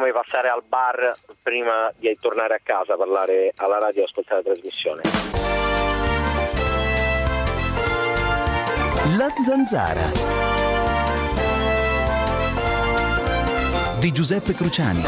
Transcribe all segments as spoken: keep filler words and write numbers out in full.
come passare al bar prima di tornare a casa, parlare alla radio e ascoltare la trasmissione. La Zanzara di Giuseppe Cruciani.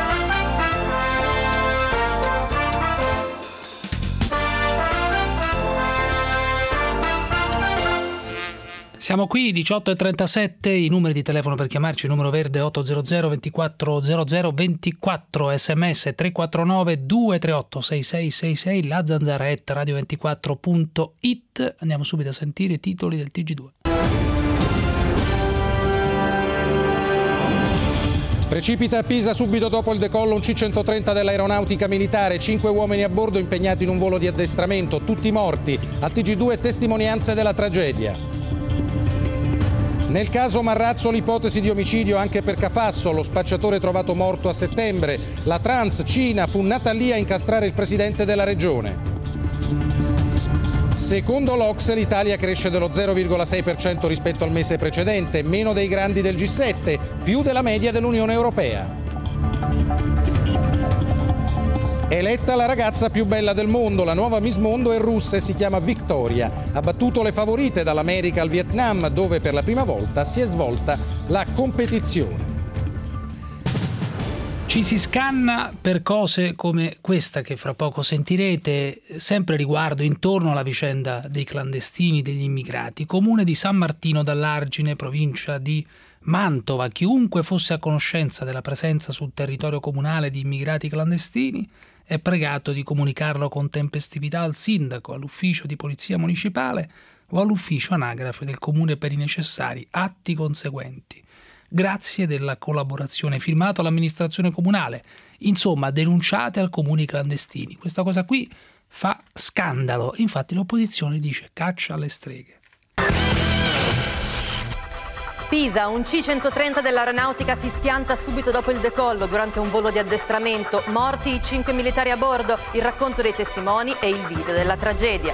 Siamo qui, diciotto e trentasette, i numeri di telefono per chiamarci, il numero verde otto zero zero ventiquattro zero zero ventiquattro, sms tre quattro nove due tre otto sei sei sei sei, la zanzara at radio ventiquattro punto it. Andiamo subito a sentire i titoli del T G due. Precipita a Pisa subito dopo il decollo un C centotrenta dell'aeronautica militare, cinque uomini a bordo impegnati in un volo di addestramento, tutti morti. A T G due testimonianze della tragedia. Nel caso Marrazzo l'ipotesi di omicidio anche per Cafasso, lo spacciatore trovato morto a settembre. La trans Cina fu nata lì a incastrare il presidente della regione. Secondo l'Ocse l'Italia cresce dello zero virgola sei per cento rispetto al mese precedente, meno dei grandi del G sette, più della media dell'Unione Europea. Eletta la ragazza più bella del mondo, la nuova Miss Mondo è russa e si chiama Victoria. Ha battuto le favorite dall'America al Vietnam, dove per la prima volta si è svolta la competizione. Ci si scanna per cose come questa che fra poco sentirete, sempre riguardo intorno alla vicenda dei clandestini, degli immigrati. Comune di San Martino dall'Argine, provincia di Mantova. Chiunque fosse a conoscenza della presenza sul territorio comunale di immigrati clandestini è pregato di comunicarlo con tempestività al sindaco, all'ufficio di polizia municipale o all'ufficio anagrafe del comune per i necessari atti conseguenti. Grazie della collaborazione, firmato all'amministrazione comunale. Insomma, denunciate al comune i clandestini. Questa cosa qui fa scandalo. Infatti l'opposizione dice caccia alle streghe. Pisa, un C centotrenta dell'aeronautica si schianta subito dopo il decollo durante un volo di addestramento. Morti i cinque militari a bordo, il racconto dei testimoni e il video della tragedia.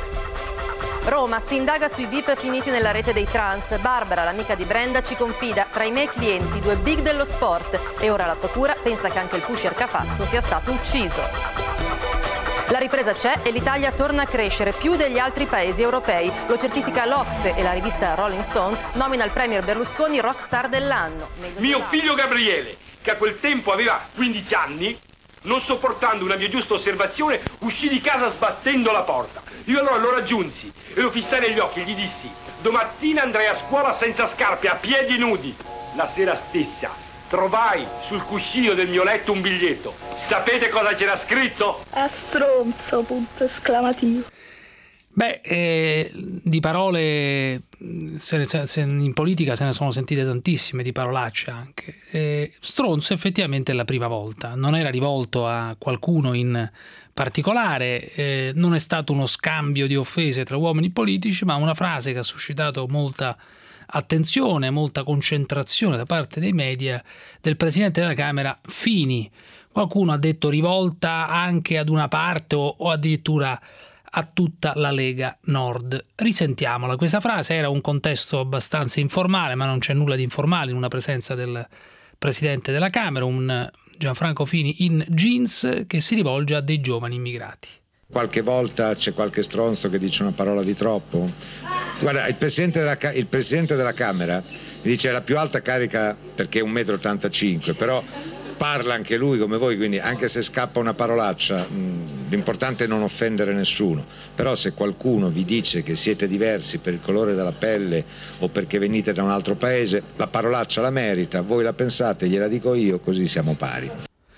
Roma, si indaga sui V I P finiti nella rete dei trans. Barbara, l'amica di Brenda, ci confida: tra i miei clienti due big dello sport, e ora la procura pensa che anche il pusher Cafasso sia stato ucciso. La ripresa c'è e l'Italia torna a crescere più degli altri paesi europei. Lo certifica l'Ocse e la rivista Rolling Stone nomina il premier Berlusconi rockstar dell'anno. Mio figlio Gabriele, che a quel tempo aveva quindici anni, non sopportando una mia giusta osservazione, uscì di casa sbattendo la porta. Io allora lo raggiunsi e lo fissai negli occhi e gli dissi: domattina andrai a scuola senza scarpe, a piedi nudi. La sera stessa trovai sul cuscino del mio letto un biglietto. Sapete cosa c'era scritto? A stronzo, punto esclamativo. Beh, eh, di parole se ne, se in politica se ne sono sentite tantissime, di parolacce anche. Eh, stronzo effettivamente è la prima volta, non era rivolto a qualcuno in particolare, eh, non è stato uno scambio di offese tra uomini politici, ma una frase che ha suscitato molta attenzione, molta concentrazione da parte dei media del Presidente della Camera Fini. Qualcuno ha detto rivolta anche ad una parte o, o addirittura a tutta la Lega Nord. Risentiamola. Questa frase era un contesto abbastanza informale, ma non c'è nulla di informale in una presenza del Presidente della Camera, un Gianfranco Fini in jeans che si rivolge a dei giovani immigrati. Qualche volta c'è qualche stronzo che dice una parola di troppo. Guarda, il Presidente della, il Presidente della Camera mi dice è la più alta carica perché è un metro e ottantacinque, però parla anche lui come voi, quindi anche se scappa una parolaccia, mh, l'importante è non offendere nessuno. Però se qualcuno vi dice che siete diversi per il colore della pelle o perché venite da un altro paese, la parolaccia la merita, voi la pensate, gliela dico io, così siamo pari.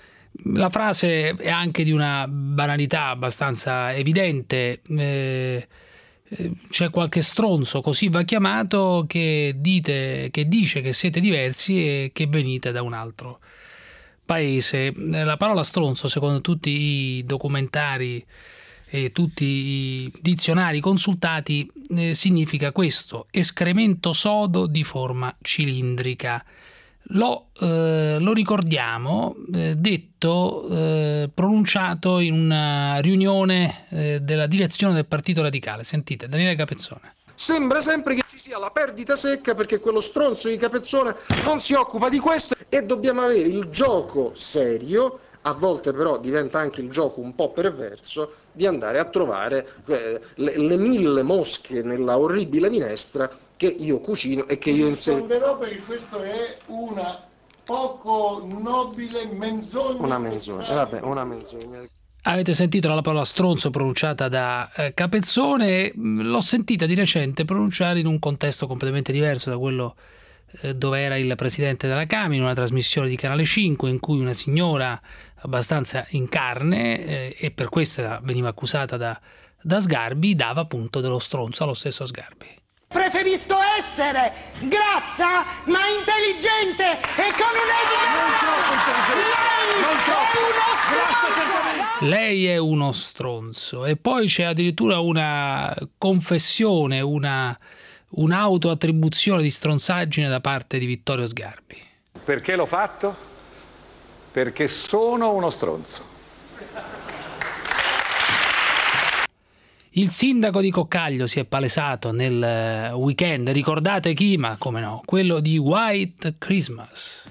La frase è anche di una banalità abbastanza evidente. Eh, c'è qualche stronzo, così va chiamato, che, dite, che dice che siete diversi e che venite da un altro paese. La parola stronzo, secondo tutti i documentari e tutti i dizionari consultati, eh, significa questo: escremento sodo di forma cilindrica. Lo, eh, lo ricordiamo, eh, detto, eh, pronunciato in una riunione eh, della direzione del Partito Radicale. Sentite, Daniele Capezzone. sembra sempre che ci sia la perdita secca perché quello stronzo di Capezzone non si occupa di questo, e dobbiamo avere il gioco serio, a volte però diventa anche il gioco un po' perverso, di andare a trovare eh, le, le mille mosche nella orribile minestra che io cucino e che io insegno. Risponderò perché questo è una poco nobile menzogna. Una menzogna, eh, vabbè, una menzogna. Avete sentito la parola stronzo pronunciata da eh, Capezzone, l'ho sentita di recente pronunciare in un contesto completamente diverso da quello eh, dove era il presidente della Camera, in una trasmissione di Canale cinque in cui una signora abbastanza in carne, eh, e per questo veniva accusata da, da Sgarbi, dava appunto dello stronzo allo stesso Sgarbi. Preferisco essere grassa ma intelligente e con un'etica. Lei è uno stronzo. E poi c'è addirittura una confessione, una un'autoattribuzione di stronzaggine da parte di Vittorio Sgarbi. Perché l'ho fatto? Perché sono uno stronzo. Il sindaco di Coccaglio si è palesato nel weekend, ricordate chi? Ma come no, quello di White Christmas.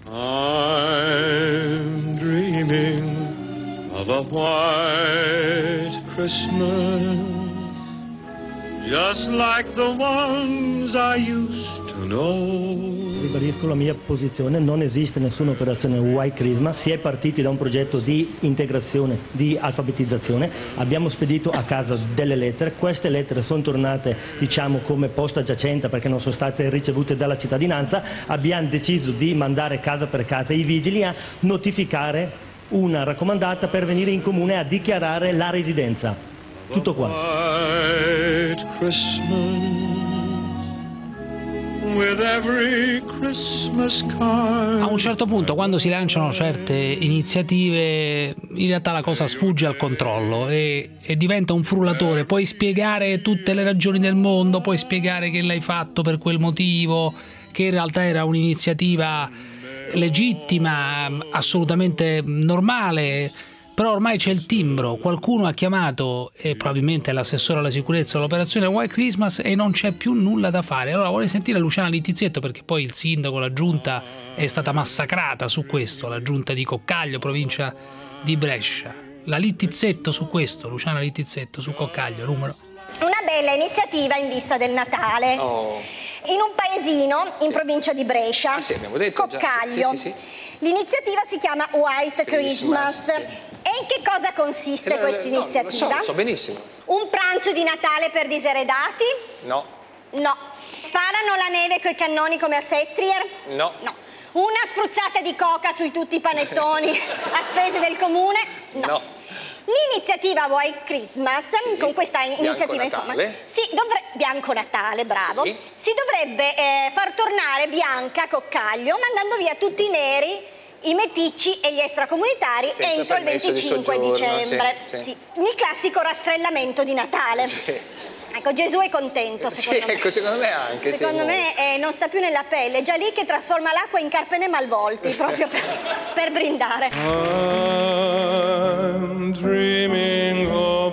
I'm dreaming of a white Christmas, just like the ones I used to know. Ribadisco la mia posizione, non esiste nessuna operazione White Christmas, si è partiti da un progetto di integrazione, di alfabetizzazione, abbiamo spedito a casa delle lettere, queste lettere sono tornate diciamo come posta giacente perché non sono state ricevute dalla cittadinanza, abbiamo deciso di mandare casa per casa i vigili a notificare una raccomandata per venire in comune a dichiarare la residenza. Tutto qua. White Christmas. With every Christmas card. A un certo punto, quando si lanciano certe iniziative, in realtà la cosa sfugge al controllo e, e diventa un frullatore. Puoi spiegare tutte le ragioni del mondo, puoi spiegare che l'hai fatto per quel motivo, che in realtà era un'iniziativa legittima, assolutamente normale. Però ormai c'è il timbro, qualcuno ha chiamato, e probabilmente l'assessore alla sicurezza, l'operazione White Christmas, e non c'è più nulla da fare. Allora vorrei sentire Luciana Littizzetto, perché poi il sindaco, la giunta è stata massacrata su questo, la giunta di Coccaglio, provincia di Brescia. La Littizzetto su questo, Luciana Littizzetto su Coccaglio, numero. Una bella iniziativa in vista del Natale. Oh. In un paesino in provincia di Brescia, ah, sì, abbiamo detto, Coccaglio. Già, sì, sì, sì. L'iniziativa si chiama White Christmas. Christmas sì. E in che cosa consiste eh, questa no, iniziativa? Lo so, lo so benissimo. Un pranzo di Natale per diseredati? No. No. Sparano la neve coi cannoni come a Sestrier? No. No. Una spruzzata di coca su tutti i panettoni a spese del comune? No. No. L'iniziativa White Christmas, sì. Con questa iniziativa insomma, si dovre... Bianco Natale, bravo, sì. Si dovrebbe eh, far tornare bianca a Coccaglio mandando via tutti i neri, i meticci e gli extracomunitari senza entro il venticinque di dicembre. Sì, sì. Sì. Il classico rastrellamento di Natale. Sì. Ecco, Gesù è contento, secondo sì, me. Ecco, secondo me anche. Secondo sì, me eh, non sta più nella pelle, è già lì che trasforma l'acqua in carpene malvolti, proprio per, per brindare. I'm dreaming of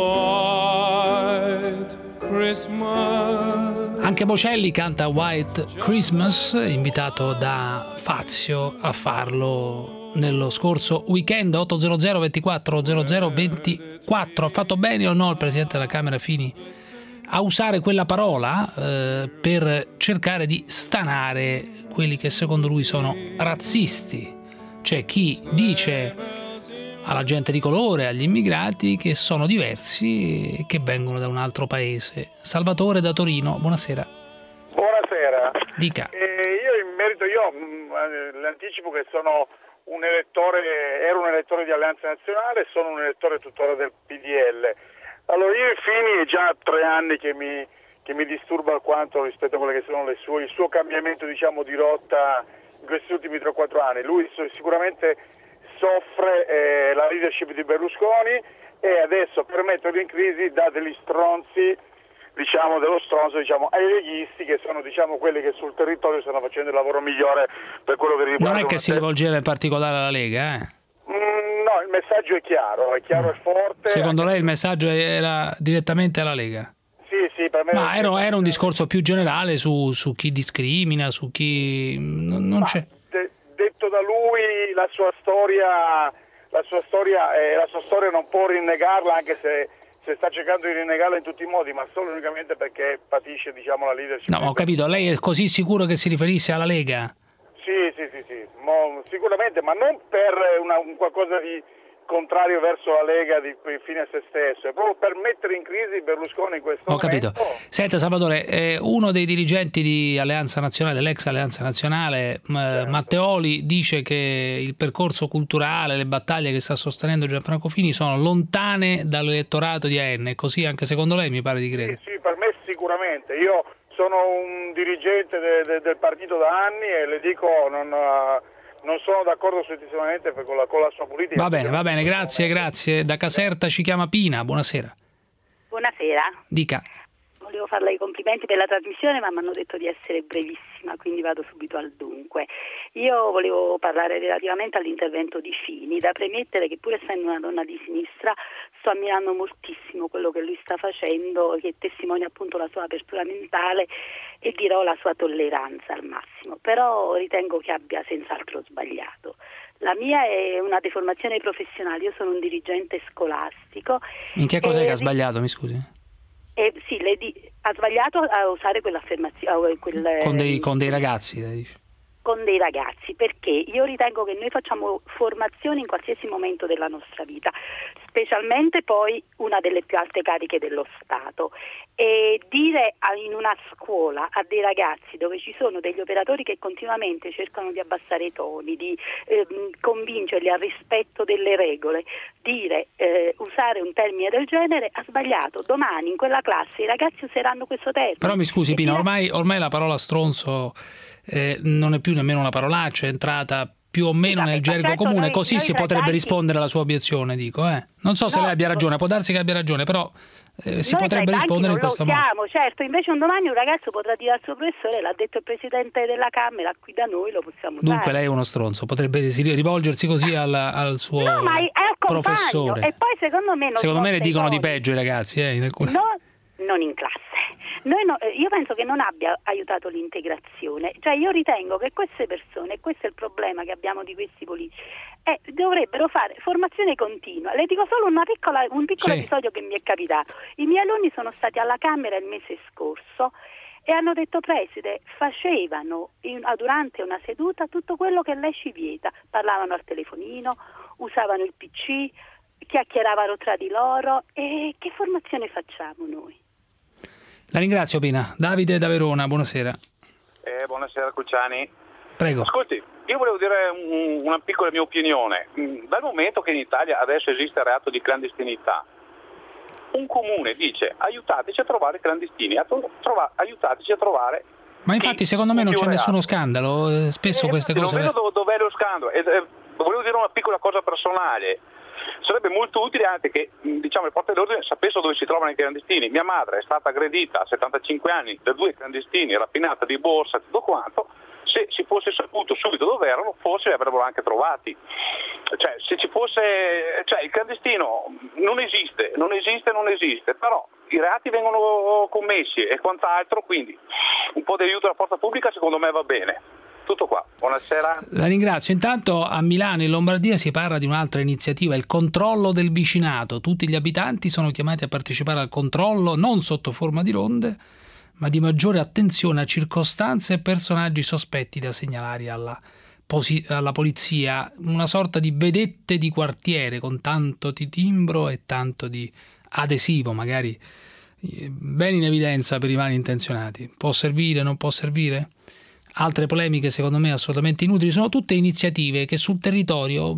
a white Christmas. Anche Bocelli canta White Christmas, invitato da Fazio a farlo nello scorso weekend. Otto zero zero ventiquattro zero zero ventiquattro. Ha fatto bene o no il presidente della Camera Fini a usare quella parola eh, per cercare di stanare quelli che secondo lui sono razzisti? C'è chi dice alla gente di colore, agli immigrati, che sono diversi e che vengono da un altro paese. Salvatore da Torino, buonasera. Buonasera. Dica. Eh, io in merito, io mh, le anticipo che sono un elettore, ero un elettore di Alleanza Nazionale, sono un elettore tuttora del P D L. Allora io Fini è già tre anni che mi, che mi disturba alquanto rispetto a quelle che sono le sue, il suo cambiamento diciamo di rotta in questi ultimi tre quattro anni. Lui sicuramente soffre eh, la leadership di Berlusconi e adesso per metterlo in crisi dà degli stronzi, diciamo dello stronzo diciamo ai leghisti, che sono diciamo quelli che sul territorio stanno facendo il lavoro migliore per quello che riguarda. Non è che si rivolgeva in particolare alla Lega, eh? Mm, no, il messaggio è chiaro, è chiaro e forte. Secondo lei il messaggio era direttamente alla Lega? Sì, sì, per me... Ma era, era un discorso più generale su, su chi discrimina, su chi... non, non c'è... De, detto da lui, la sua storia, la sua storia, eh, la sua storia non può rinnegarla, anche se, se sta cercando di rinnegarla in tutti i modi, ma solo unicamente perché patisce, diciamo, la leadership. No, ho capito, lei è così sicuro che si riferisse alla Lega? Sì, sì, sì, sì, Mo, sicuramente, ma non per una, un qualcosa di contrario verso la Lega di fine a se stesso, è proprio per mettere in crisi Berlusconi in questo Ho momento. capito. Senta Salvatore, eh, uno dei dirigenti di Alleanza Nazionale, dell'ex Alleanza Nazionale, eh, Matteoli, dice che il percorso culturale, le battaglie che sta sostenendo Gianfranco Fini sono lontane dall'elettorato di A N, così anche secondo lei mi pare di credere. Sì, sì, per me sicuramente. Io sono un dirigente de, de, del partito da anni e le dico non, uh, non sono d'accordo assolutamente con la, con la sua politica. Va bene, va bene, grazie, grazie. Da Caserta ci chiama Pina, buonasera. Buonasera. Dica. Volevo farle i complimenti per la trasmissione, ma mi hanno detto di essere brevissima, quindi vado subito al dunque. Io volevo parlare relativamente all'intervento di Fini, da premettere che pur essendo una donna di sinistra sto ammirando moltissimo quello che lui sta facendo, che testimonia appunto la sua apertura mentale e dirò la sua tolleranza al massimo, però ritengo che abbia senz'altro sbagliato. La mia è una deformazione professionale, io sono un dirigente scolastico. In che cosa e... che ha sbagliato, mi scusi? Eh, sì, lei di... ha sbagliato a usare quell'affermazione quel... con, dei, con dei ragazzi, lei dice. Con dei ragazzi, perché io ritengo che noi facciamo formazione in qualsiasi momento della nostra vita, specialmente poi una delle più alte cariche dello Stato, e dire in una scuola a dei ragazzi dove ci sono degli operatori che continuamente cercano di abbassare i toni, di eh, convincerli al rispetto delle regole, dire eh, usare un termine del genere ha sbagliato. Domani in quella classe i ragazzi useranno questo termine. Però mi scusi Pina, ormai, ormai la parola stronzo eh, non è più nemmeno una parolaccia, è entrata più o meno nel gergo certo, comune, noi, così noi si potrebbe ragazzi... rispondere alla sua obiezione, dico. Eh. Non so se no, lei abbia ragione, può darsi che abbia ragione, però eh, si noi potrebbe rispondere in questo modo. Siamo, certo, invece un domani un ragazzo potrà dire al suo professore, l'ha detto il Presidente della Camera, qui da noi lo possiamo usare. Dunque lei è uno stronzo, potrebbe rivolgersi così al, al suo no, ma è al professore. E poi secondo me... Non secondo me ne dicono cose. di peggio i ragazzi. Eh, in alcune... no, non in classe. Noi no, io penso che non abbia aiutato l'integrazione, cioè io ritengo che queste persone, e questo è il problema che abbiamo di questi politici, eh, dovrebbero fare formazione continua. Le dico solo una piccola, un piccolo sì. episodio che mi è capitato. I miei alunni sono stati alla Camera il mese scorso e hanno detto preside, facevano in, durante una seduta tutto quello che lei ci vieta, parlavano al telefonino, usavano il P C, chiacchieravano tra di loro. E che formazione facciamo noi? La ringrazio Pina. Davide da Verona, buonasera. Eh, buonasera Cruciani. Prego. Ascolti, io volevo dire un, una piccola mia opinione. Dal momento che in Italia adesso esiste il reato di clandestinità, un comune dice aiutateci a trovare clandestini, a tro- trova- aiutateci a trovare... Ma infatti secondo me non c'è nessuno scandalo, spesso eh, queste cose... Non vedo dov- dov'è lo scandalo. E, eh, volevo dire una piccola cosa personale. Sarebbe molto utile anche che diciamo, le forze dell'ordine sapessero dove si trovano i clandestini. Mia madre è stata aggredita a settantacinque anni da due clandestini, rapinata di borsa e tutto quanto. Se si fosse saputo subito dove erano, forse li avrebbero anche trovati. Cioè, se ci fosse, cioè, il clandestino non esiste, non esiste, non esiste, però i reati vengono commessi e quant'altro, quindi un po' di aiuto della forza pubblica secondo me va bene. Tutto qua, buonasera. La ringrazio. Intanto a Milano, in Lombardia, si parla di un'altra iniziativa, il controllo del vicinato. Tutti gli abitanti sono chiamati a partecipare al controllo, non sotto forma di ronde, ma di maggiore attenzione a circostanze e personaggi sospetti da segnalare alla, posi- alla polizia. Una sorta di vedette di quartiere con tanto di timbro e tanto di adesivo, magari ben in evidenza per i malintenzionati. Può servire, non può servire? Altre polemiche secondo me assolutamente inutili, sono tutte iniziative che sul territorio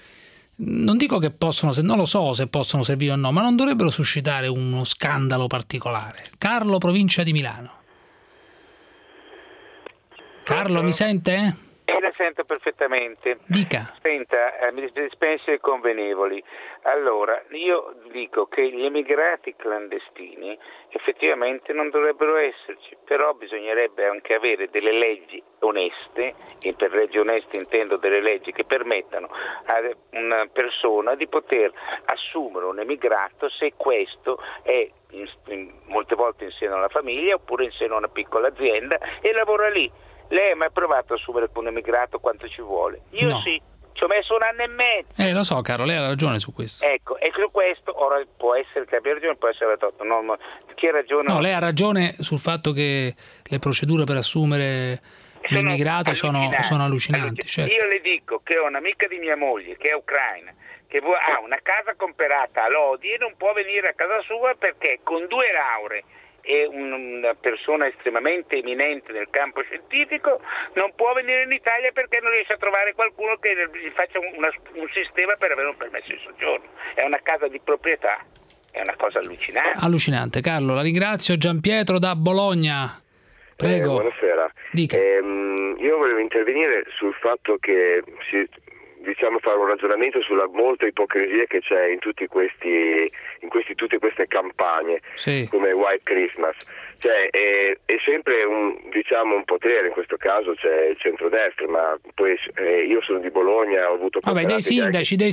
non dico che possono, non lo so se possono servire o no, ma non dovrebbero suscitare uno scandalo particolare. Carlo, provincia di Milano. Carlo, mi sente? Eh, la sento perfettamente. Dica. Senta, eh, mi dispensi i convenevoli. Allora, io dico che gli emigrati clandestini effettivamente non dovrebbero esserci, però bisognerebbe anche avere delle leggi oneste, e per leggi oneste intendo delle leggi che permettano a una persona di poter assumere un emigrato se questo è in, in, molte volte in seno alla famiglia oppure in seno a una piccola azienda e lavora lì. Lei ha mai provato a assumere un emigrato quanto ci vuole? Io no. sì. Ci ho messo un anno e mezzo. Eh, lo so, caro, lei ha ragione su questo. Ecco, e su questo ora può essere che abbia ragione, può essere torto. No, ma chi ha ragione? No, lei ha ragione sul fatto che le procedure per assumere l'immigrato sono, sono allucinanti. Certo. Io le dico che ho un'amica di mia moglie che è ucraina, che ha una casa comprata a Lodi e non può venire a casa sua perché con due lauree e una persona estremamente eminente nel campo scientifico non può venire in Italia perché non riesce a trovare qualcuno che gli faccia una, un sistema per avere un permesso di soggiorno. È una casa di proprietà, è una cosa allucinante. Allucinante, Carlo, la ringrazio. Gianpietro da Bologna, prego. Eh, buonasera. Dica. Ehm, io volevo intervenire sul fatto che si, diciamo fare un ragionamento sulla molta ipocrisia che c'è in tutti questi in questi tutte queste campagne, sì, come White Christmas. Cioè è, è sempre un diciamo un potere, in questo caso c'è il centrodestra, ma poi eh, io sono di Bologna, ho avuto Vabbè, dei sindaci, anche, dei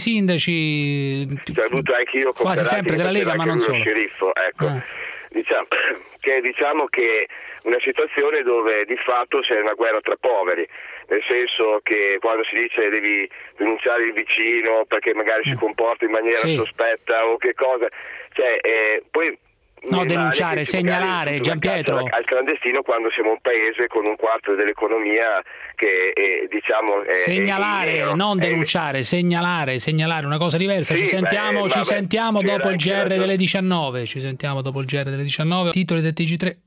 sindaci cioè, ho avuto anche io quasi sempre della Lega, ma non solo. Sceriffo, ecco. Ah. Diciamo che diciamo che una situazione dove di fatto c'è una guerra tra poveri, nel senso che quando si dice devi denunciare il vicino perché magari si comporta in maniera sì. sospetta o che cosa, cioè eh, poi no, denunciare, segnalare, Gianpietro, al clandestino quando siamo un paese con un quarto dell'economia che è, diciamo è, segnalare, è non denunciare, è... segnalare, segnalare una cosa diversa. Sì, ci sentiamo, beh, ci vabbè, sentiamo dopo il G R ragione. delle diciannove. Ci sentiamo dopo il G R delle diciannove. Titoli del T G tre.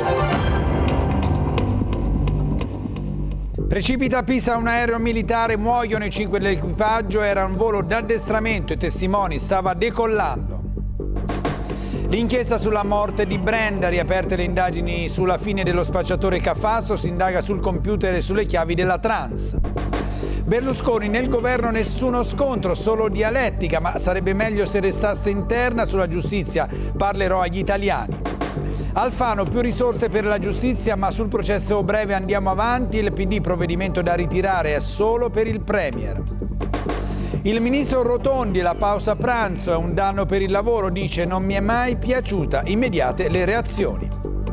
Precipita a Pisa un aereo militare, muoiono i cinque dell'equipaggio, era un volo d'addestramento, i testimoni stava decollando. L'inchiesta sulla morte di Brenda, riaperte le indagini sulla fine dello spacciatore Cafasso, si indaga sul computer e sulle chiavi della trans. Berlusconi, nel governo nessuno scontro, solo dialettica, ma sarebbe meglio se restasse interna. Sulla giustizia parlerò agli italiani. Alfano, più risorse per la giustizia, ma sul processo breve andiamo avanti. Il P D, provvedimento da ritirare, è solo per il Premier. Il ministro Rotondi, la pausa pranzo è un danno per il lavoro, dice non mi è mai piaciuta, immediate le reazioni.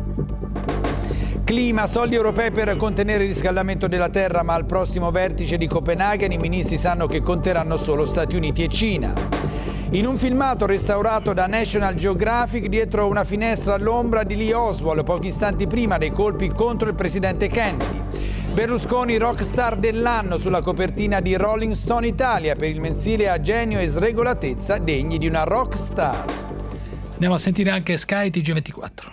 Clima, soldi europei per contenere il riscaldamento della terra, ma al prossimo vertice di Copenaghen i ministri sanno che conteranno solo Stati Uniti e Cina. In un filmato restaurato da National Geographic, dietro una finestra all'ombra di Lee Oswald, pochi istanti prima dei colpi contro il presidente Kennedy. Berlusconi, rockstar dell'anno, sulla copertina di Rolling Stone Italia, per il mensile a genio e sregolatezza degni di una rockstar. Andiamo a sentire anche Sky T G ventiquattro.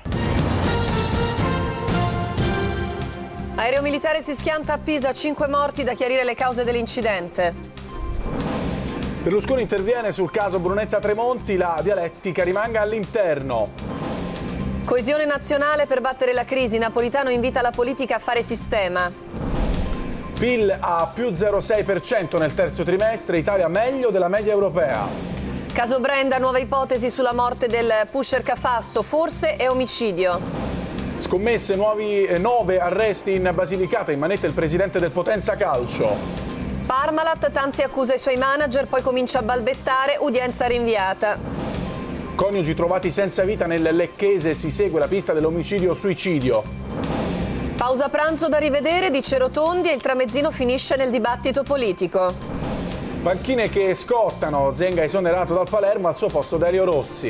Aereo militare si schianta a Pisa, cinque morti, da chiarire le cause dell'incidente. Berlusconi interviene sul caso Brunetta Tremonti, la dialettica rimanga all'interno. Coesione nazionale per battere la crisi, Napolitano invita la politica a fare sistema. P I L a più zero virgola sei per cento nel terzo trimestre, Italia meglio della media europea. Caso Brenda, nuova ipotesi sulla morte del pusher Cafasso, forse è omicidio. Scommesse, nuovi eh, nove arresti in Basilicata, in manetta il presidente del Potenza Calcio. Parmalat, Tanzi accusa i suoi manager, poi comincia a balbettare, udienza rinviata. Coniugi trovati senza vita nel Lecchese, si segue la pista dell'omicidio-suicidio. Pausa pranzo da rivedere, dice Rotondi, e il tramezzino finisce nel dibattito politico. Panchine che scottano, Zenga esonerato dal Palermo, al suo posto Delio Rossi.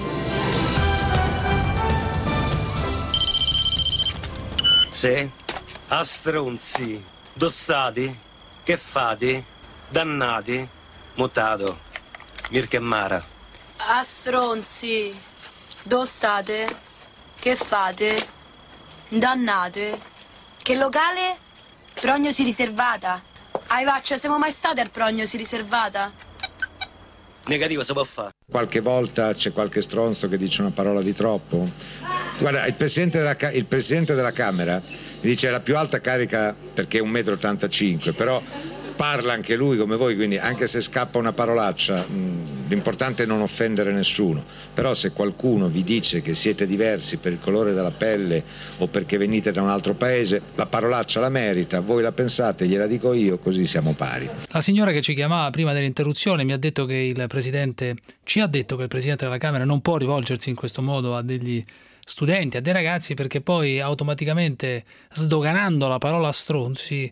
Sì? A stronzi, dossati? Che fate? Dannati? Mutato. Mirka Mara. A stronzi, dove state? Che fate? Dannate? Che locale? Prognosi riservata. Ai vaccia, siamo mai stati al prognosi riservata? Negativo, si può fare. Qualche volta c'è qualche stronzo che dice una parola di troppo. Guarda, il presidente della, il presidente della Camera mi dice è la più alta carica perché è un metro e ottantacinque, però parla anche lui come voi, quindi anche se scappa una parolaccia mh, l'importante è non offendere nessuno, però se qualcuno vi dice che siete diversi per il colore della pelle o perché venite da un altro paese, la parolaccia la merita, voi la pensate, gliela dico io, così siamo pari. La signora che ci chiamava prima dell'interruzione mi ha detto che il presidente ci ha detto che il presidente della Camera non può rivolgersi in questo modo a degli studenti, a dei ragazzi, perché poi automaticamente, sdoganando la parola stronzi,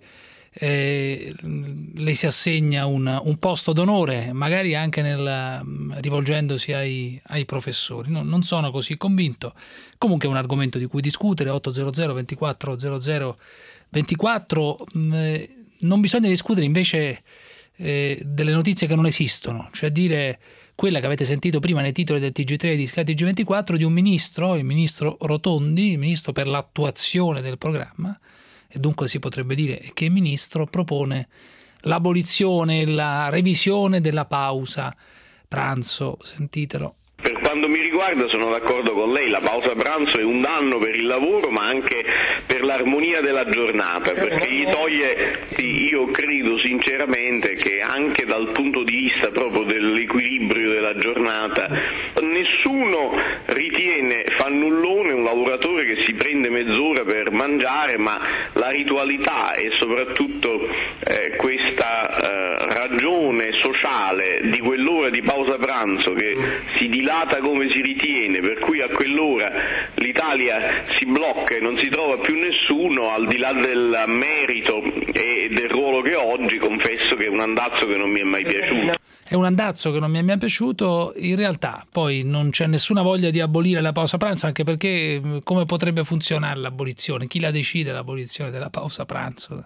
eh, le si assegna un, un posto d'onore, magari anche nel, rivolgendosi ai, ai professori. No, non sono così convinto. Comunque è un argomento di cui discutere. Otto zero zero ventiquattro zero zero ventiquattro. Eh, non bisogna discutere invece eh, delle notizie che non esistono, cioè dire quella che avete sentito prima nei titoli del T G tre e di Sky T G ventiquattro, di un ministro, il ministro Rotondi, il ministro per l'attuazione del programma, e dunque si potrebbe dire che il ministro propone l'abolizione, la revisione della pausa pranzo. Sentitelo. Per quanto mi riguarda sono d'accordo con lei, la pausa pranzo è un danno per il lavoro ma anche per l'armonia della giornata, perché gli toglie, io credo sinceramente che anche dal punto di vista proprio dell'equilibrio della giornata, nessuno ritiene fannullone un lavoratore che si prende mezz'ora per mangiare, ma la ritualità e soprattutto eh, questa eh, ragione sociale di quell'ora di pausa pranzo che si dilata come si ritiene, per cui a quell'ora l'Italia si blocca e non si trova più nessuno, al di là del merito e del ruolo che ho oggi, confesso che è un andazzo che non mi è mai piaciuto. È un andazzo che non mi è mai piaciuto. In realtà poi non c'è nessuna voglia di abolire la pausa pranzo, anche perché come potrebbe funzionare l'abolizione? Chi la decide l'abolizione della pausa pranzo?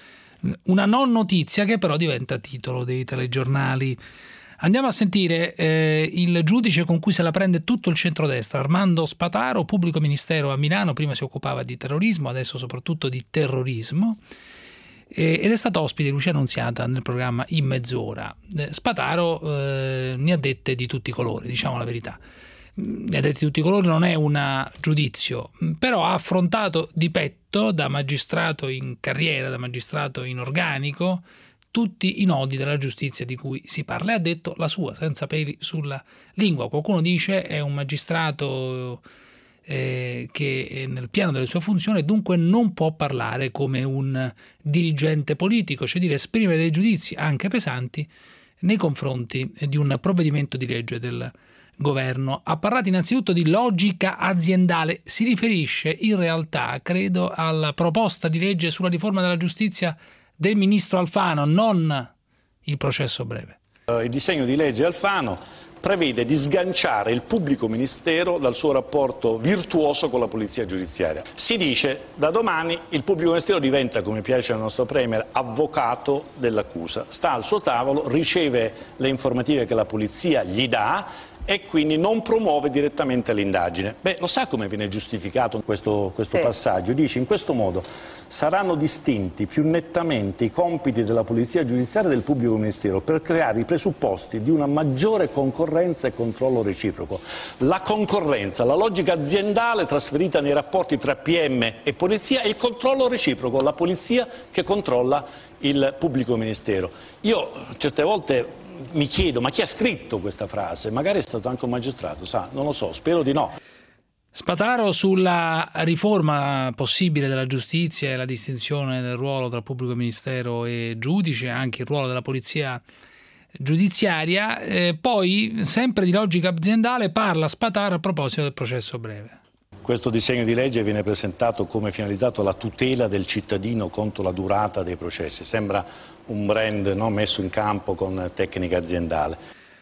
Una non notizia che però diventa titolo dei telegiornali. Andiamo a sentire eh, il giudice con cui se la prende tutto il centrodestra, Armando Spataro, pubblico ministero a Milano, prima si occupava di terrorismo, adesso soprattutto di terrorismo, eh, ed è stato ospite di Lucia Annunziata nel programma In Mezz'ora. Eh, Spataro eh, ne ha dette di tutti i colori, diciamo la verità. Ne ha dette di tutti i colori, non è un giudizio, però ha affrontato di petto, da magistrato in carriera, da magistrato in organico, tutti i nodi della giustizia di cui si parla, e ha detto la sua senza peli sulla lingua. Qualcuno dice è un magistrato eh, che è nel piano delle sue funzioni e dunque non può parlare come un dirigente politico, cioè dire esprimere dei giudizi anche pesanti nei confronti di un provvedimento di legge del governo. Ha parlato innanzitutto di logica aziendale, si riferisce in realtà, credo, alla proposta di legge sulla riforma della giustizia del ministro Alfano, non il processo breve. Il disegno di legge Alfano prevede di sganciare il pubblico ministero dal suo rapporto virtuoso con la polizia giudiziaria. Si dice da domani il pubblico ministero diventa, come piace al nostro premier, avvocato dell'accusa. Sta al suo tavolo, riceve le informative che la polizia gli dà e quindi non promuove direttamente l'indagine. Beh, lo sa come viene giustificato questo, questo sì. passaggio? Dice in questo modo: saranno distinti più nettamente i compiti della polizia giudiziaria e del pubblico ministero per creare i presupposti di una maggiore concorrenza e controllo reciproco. La concorrenza, la logica aziendale trasferita nei rapporti tra P M e polizia e il controllo reciproco, la polizia che controlla il pubblico ministero. Io certe volte mi chiedo, ma chi ha scritto questa frase? Magari è stato anche un magistrato, sa? Non lo so, spero di no. Spataro sulla riforma possibile della giustizia e la distinzione del ruolo tra pubblico ministero e giudice, anche il ruolo della polizia giudiziaria. Eh, poi, sempre di logica aziendale, parla Spataro a proposito del processo breve. Questo disegno di legge viene presentato come finalizzato alla tutela del cittadino contro la durata dei processi. Sembra un brand, no, messo in campo con tecnica aziendale.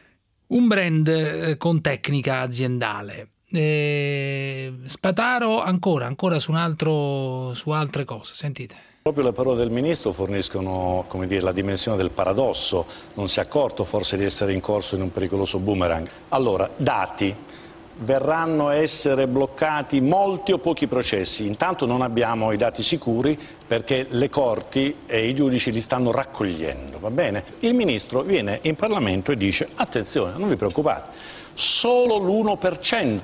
Un brand eh, con tecnica aziendale. Eh, Spataro ancora, ancora su, un altro, su altre cose, sentite. Proprio le parole del Ministro forniscono, come dire, la dimensione del paradosso. Non si è accorto forse di essere incorso in un pericoloso boomerang. Allora, dati. Verranno a essere bloccati molti o pochi processi. Intanto non abbiamo i dati sicuri perché le corti e i giudici li stanno raccogliendo, va bene? Il Ministro viene in Parlamento e dice: attenzione, non vi preoccupate, solo l'uno per cento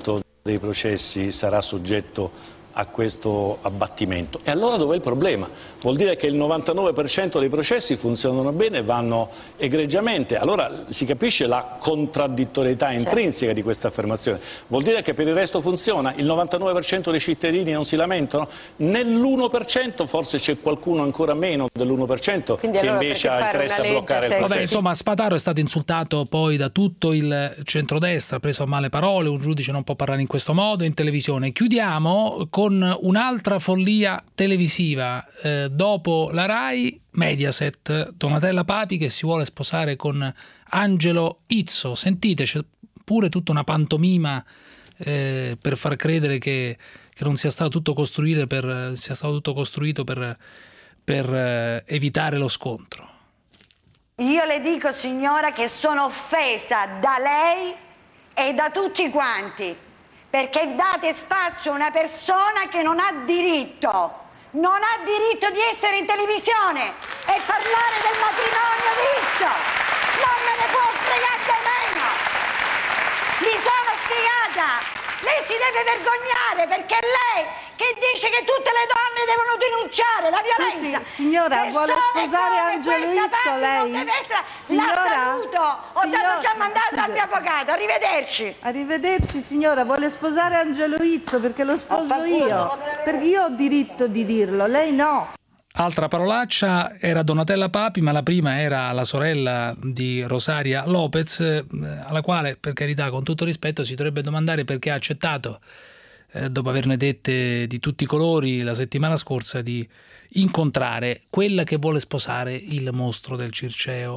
dei processi sarà soggetto a questo abbattimento. E allora dov'è il problema? Vuol dire che il novantanove per cento dei processi funzionano bene e vanno egregiamente. Allora si capisce la contraddittorietà intrinseca di questa affermazione. Vuol dire che per il resto funziona? Il novantanove per cento dei cittadini non si lamentano? Nell'uno per cento forse c'è qualcuno ancora meno dell'uno per cento che allora invece ha interesse a bloccare il processo. Vabbè, insomma, Spataro è stato insultato poi da tutto il centrodestra, ha preso a male parole, un giudice non può parlare in questo modo in televisione. Chiudiamo con con un'altra follia televisiva, eh, dopo la Rai, Mediaset, Donatella Papi che si vuole sposare con Angelo Izzo. Sentite, c'è pure tutta una pantomima eh, per far credere che, che non sia stato tutto costruire per, sia stato tutto costruito per, per eh, evitare lo scontro. Io le dico, signora, che sono offesa da lei e da tutti quanti, perché date spazio a una persona che non ha diritto, non ha diritto di essere in televisione e parlare del matrimonio di Izzo. Non me ne può fregare di meno. Mi sono spiegata. Lei si deve vergognare perché è lei che dice che tutte le donne devono denunciare la violenza. Scusi, signora, vuole sposare Angelo Izzo lei? Signora, la saluto, ho signora, dato già mandato al mio avvocato, arrivederci. Arrivederci signora, vuole sposare Angelo Izzo perché lo sposo io, perché io ho diritto di dirlo, lei no. Altra parolaccia era Donatella Papi, ma la prima era la sorella di Rosaria Lopez, alla quale, per carità, con tutto rispetto, si dovrebbe domandare perché ha accettato, eh, dopo averne dette di tutti i colori la settimana scorsa, di incontrare quella che vuole sposare il mostro del Circeo.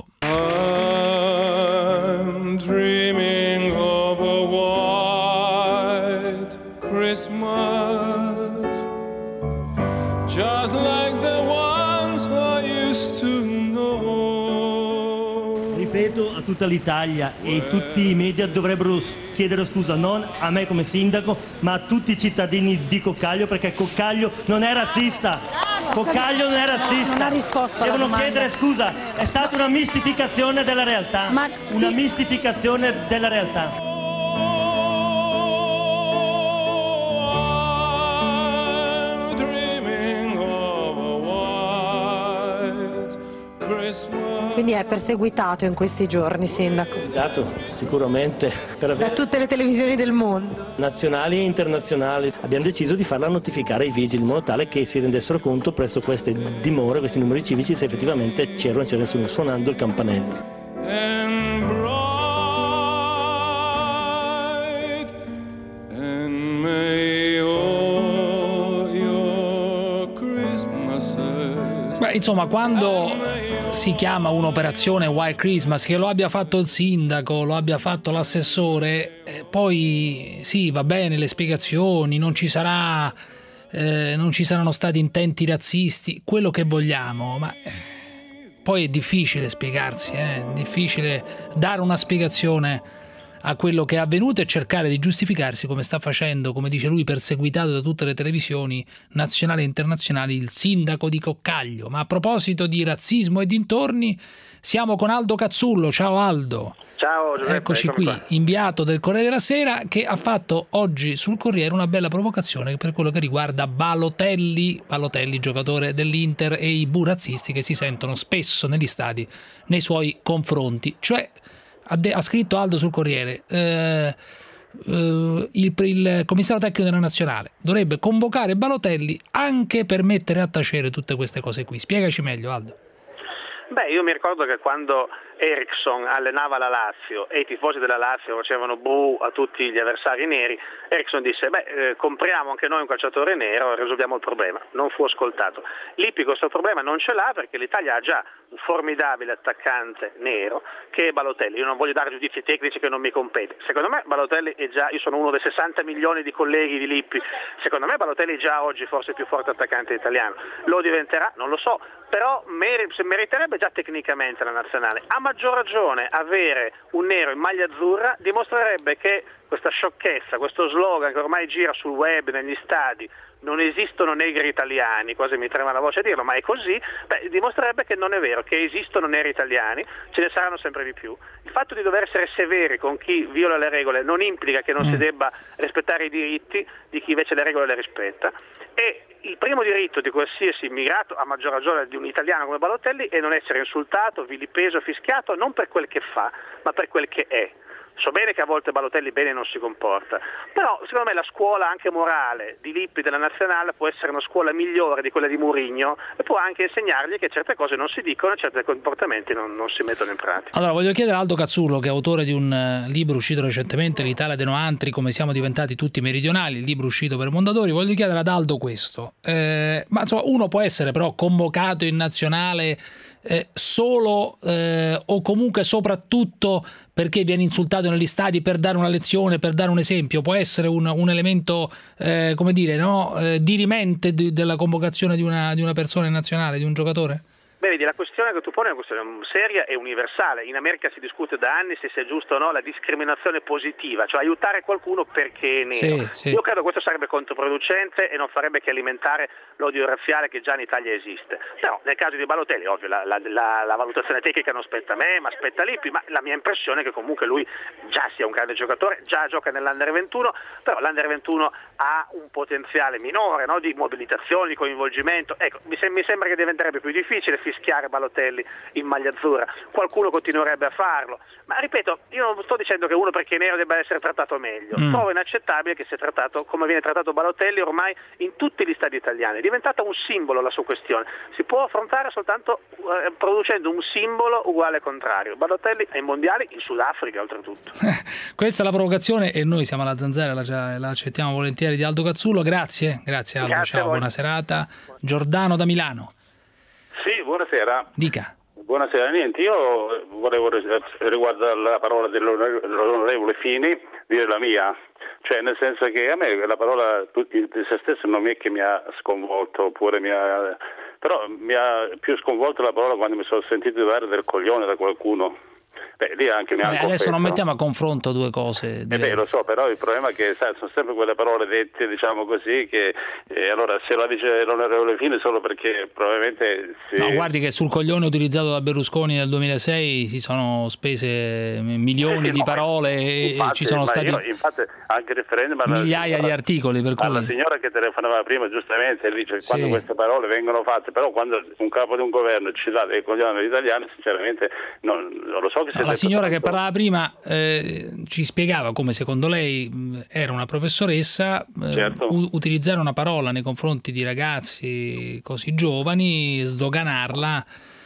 I'm dreaming of a white Christmas, just like the ones I used to know. Ripeto a tutta l'Italia e tutti i media dovrebbero chiedere scusa non a me come sindaco, ma a tutti i cittadini di Coccaglio, perché Coccaglio non è razzista. Coccaglio non è razzista. Devono chiedere scusa, è stata una mistificazione della realtà. Ma una sì. mistificazione della realtà. Quindi è perseguitato in questi giorni, sindaco? Perseguitato, sicuramente. Per da tutte le televisioni del mondo. Nazionali e internazionali. Abbiamo deciso di farla notificare ai vigili in modo tale che si rendessero conto presso queste dimore, questi numeri civici, se effettivamente c'era o non c'era nessuno, suonando il campanello. Beh, insomma, quando si chiama un'operazione White Christmas, che lo abbia fatto il sindaco, lo abbia fatto l'assessore, eh, poi sì, va bene le spiegazioni, non ci sarà, eh, non ci saranno stati intenti razzisti, quello che vogliamo, ma eh, poi è difficile spiegarsi, eh, è difficile dare una spiegazione a quello che è avvenuto e cercare di giustificarsi, come sta facendo, come dice lui, perseguitato da tutte le televisioni nazionali e internazionali, il sindaco di Coccaglio. Ma a proposito di razzismo e dintorni, siamo con Aldo Cazzullo. Ciao Aldo. Ciao Giuseppe. Eccoci qui, qua. Inviato del Corriere della Sera, che ha fatto oggi sul Corriere una bella provocazione per quello che riguarda Balotelli, Balotelli giocatore dell'Inter, e i bu razzisti che si sentono spesso negli stadi nei suoi confronti. Cioè, Ha, de- ha scritto Aldo sul Corriere, eh, eh, il, il commissario tecnico della Nazionale dovrebbe convocare Balotelli anche per mettere a tacere tutte queste cose qui. Spiegaci meglio, Aldo. Beh, io mi ricordo che quando Eriksson allenava la Lazio e i tifosi della Lazio facevano bu a tutti gli avversari neri, Eriksson disse beh eh, compriamo anche noi un calciatore nero e risolviamo il problema. Non fu ascoltato. Lippi questo problema non ce l'ha perché l'Italia ha già un formidabile attaccante nero che è Balotelli. Io non voglio dare giudizi tecnici che non mi compete. Secondo me Balotelli è già, io sono uno dei sessanta milioni di colleghi di Lippi, secondo me Balotelli è già oggi forse il più forte attaccante italiano. Lo diventerà? Non lo so, però mer- meriterebbe già tecnicamente la nazionale. A maggior ragione avere un nero in maglia azzurra dimostrerebbe che questa sciocchezza, questo slogan che ormai gira sul web, negli stadi, non esistono negri italiani, quasi mi trema la voce a dirlo, ma è così, beh, dimostrerebbe che non è vero, che esistono neri italiani, ce ne saranno sempre di più. Il fatto di dover essere severi con chi viola le regole non implica che non si debba rispettare i diritti di chi invece le regole le rispetta, e il primo diritto di qualsiasi immigrato, a maggior ragione di un italiano come Balotelli, è non essere insultato, vilipeso, fischiato, non per quel che fa, ma per quel che è. So bene che a volte Balotelli bene non si comporta, però secondo me la scuola anche morale di Lippi della Nazionale può essere una scuola migliore di quella di Mourinho e può anche insegnargli che certe cose non si dicono e certi comportamenti non, non si mettono in pratica. Allora voglio chiedere a Aldo Cazzullo, che è autore di un uh, libro uscito recentemente, L'Italia dei Noantri, come siamo diventati tutti meridionali, il libro uscito per Mondadori. Voglio chiedere ad Aldo questo, eh, ma insomma uno può essere però convocato in nazionale eh, solo eh, o comunque soprattutto perché viene insultato negli stadi, per dare una lezione, per dare un esempio? Può essere un, un elemento, eh, come dire, no, eh, dirimente di, della convocazione di una, di una persona in nazionale, di un giocatore? Beh, vedi, la questione che tu poni è una questione seria e universale. In America si discute da anni se sia giusto o no la discriminazione positiva, cioè aiutare qualcuno perché è nero. Sì, sì. Io credo che questo sarebbe controproducente e non farebbe che alimentare l'odio razziale che già in Italia esiste. Però nel caso di Balotelli, ovvio, la, la, la, la valutazione tecnica non spetta a me, ma spetta a Lippi, ma la mia impressione è che comunque lui già sia un grande giocatore, già gioca nell'Under ventuno, però l'Under ventuno ha un potenziale minore, no? Di mobilitazione, di coinvolgimento. Ecco, mi, sem- mi sembra che diventerebbe più difficile fischiare Balotelli in maglia azzurra, qualcuno continuerebbe a farlo, ma ripeto, io non sto dicendo che uno perché è nero debba essere trattato meglio, mm. trovo inaccettabile che sia trattato come viene trattato Balotelli ormai in tutti gli stadi italiani. È diventata un simbolo la sua questione, si può affrontare soltanto eh, producendo un simbolo uguale contrario. Balotelli ai mondiali in Sudafrica oltretutto. Questa è la provocazione e noi siamo alla zanzara, la, la accettiamo volentieri, di Aldo Cazzullo. Grazie, grazie Aldo, grazie, ciao, buona serata. Giordano da Milano. Sì, buonasera. Dica. Buonasera, niente, io volevo riguardo alla parola dell'onorevole Fini dire la mia, cioè nel senso che a me la parola di se stesso non è che mi ha sconvolto, oppure mi ha, però mi ha più sconvolto la parola quando mi sono sentito dare del coglione da qualcuno. Beh, lì anche mi Beh, adesso non mettiamo a confronto due cose diverse. Eh beh, lo so, però il problema è che sai, sono sempre quelle parole dette, diciamo così, che eh, allora se la dice l'onorevole Fini solo perché probabilmente si... No, guardi che sul coglione utilizzato da Berlusconi nel duemilasei si sono spese milioni eh sì, di no, parole infatti, e ci sono stati io, infatti anche il referendum migliaia signora, di articoli, per cui... alla signora che telefonava prima giustamente dice sì. Quando queste parole vengono fatte, però quando un capo di un governo ci dà dei coglioni agli italiani, sinceramente non, non lo so che no, la signora che parlava prima eh, ci spiegava come secondo lei mh, era una professoressa eh, certo. u- utilizzare una parola nei confronti di ragazzi così giovani, sdoganarla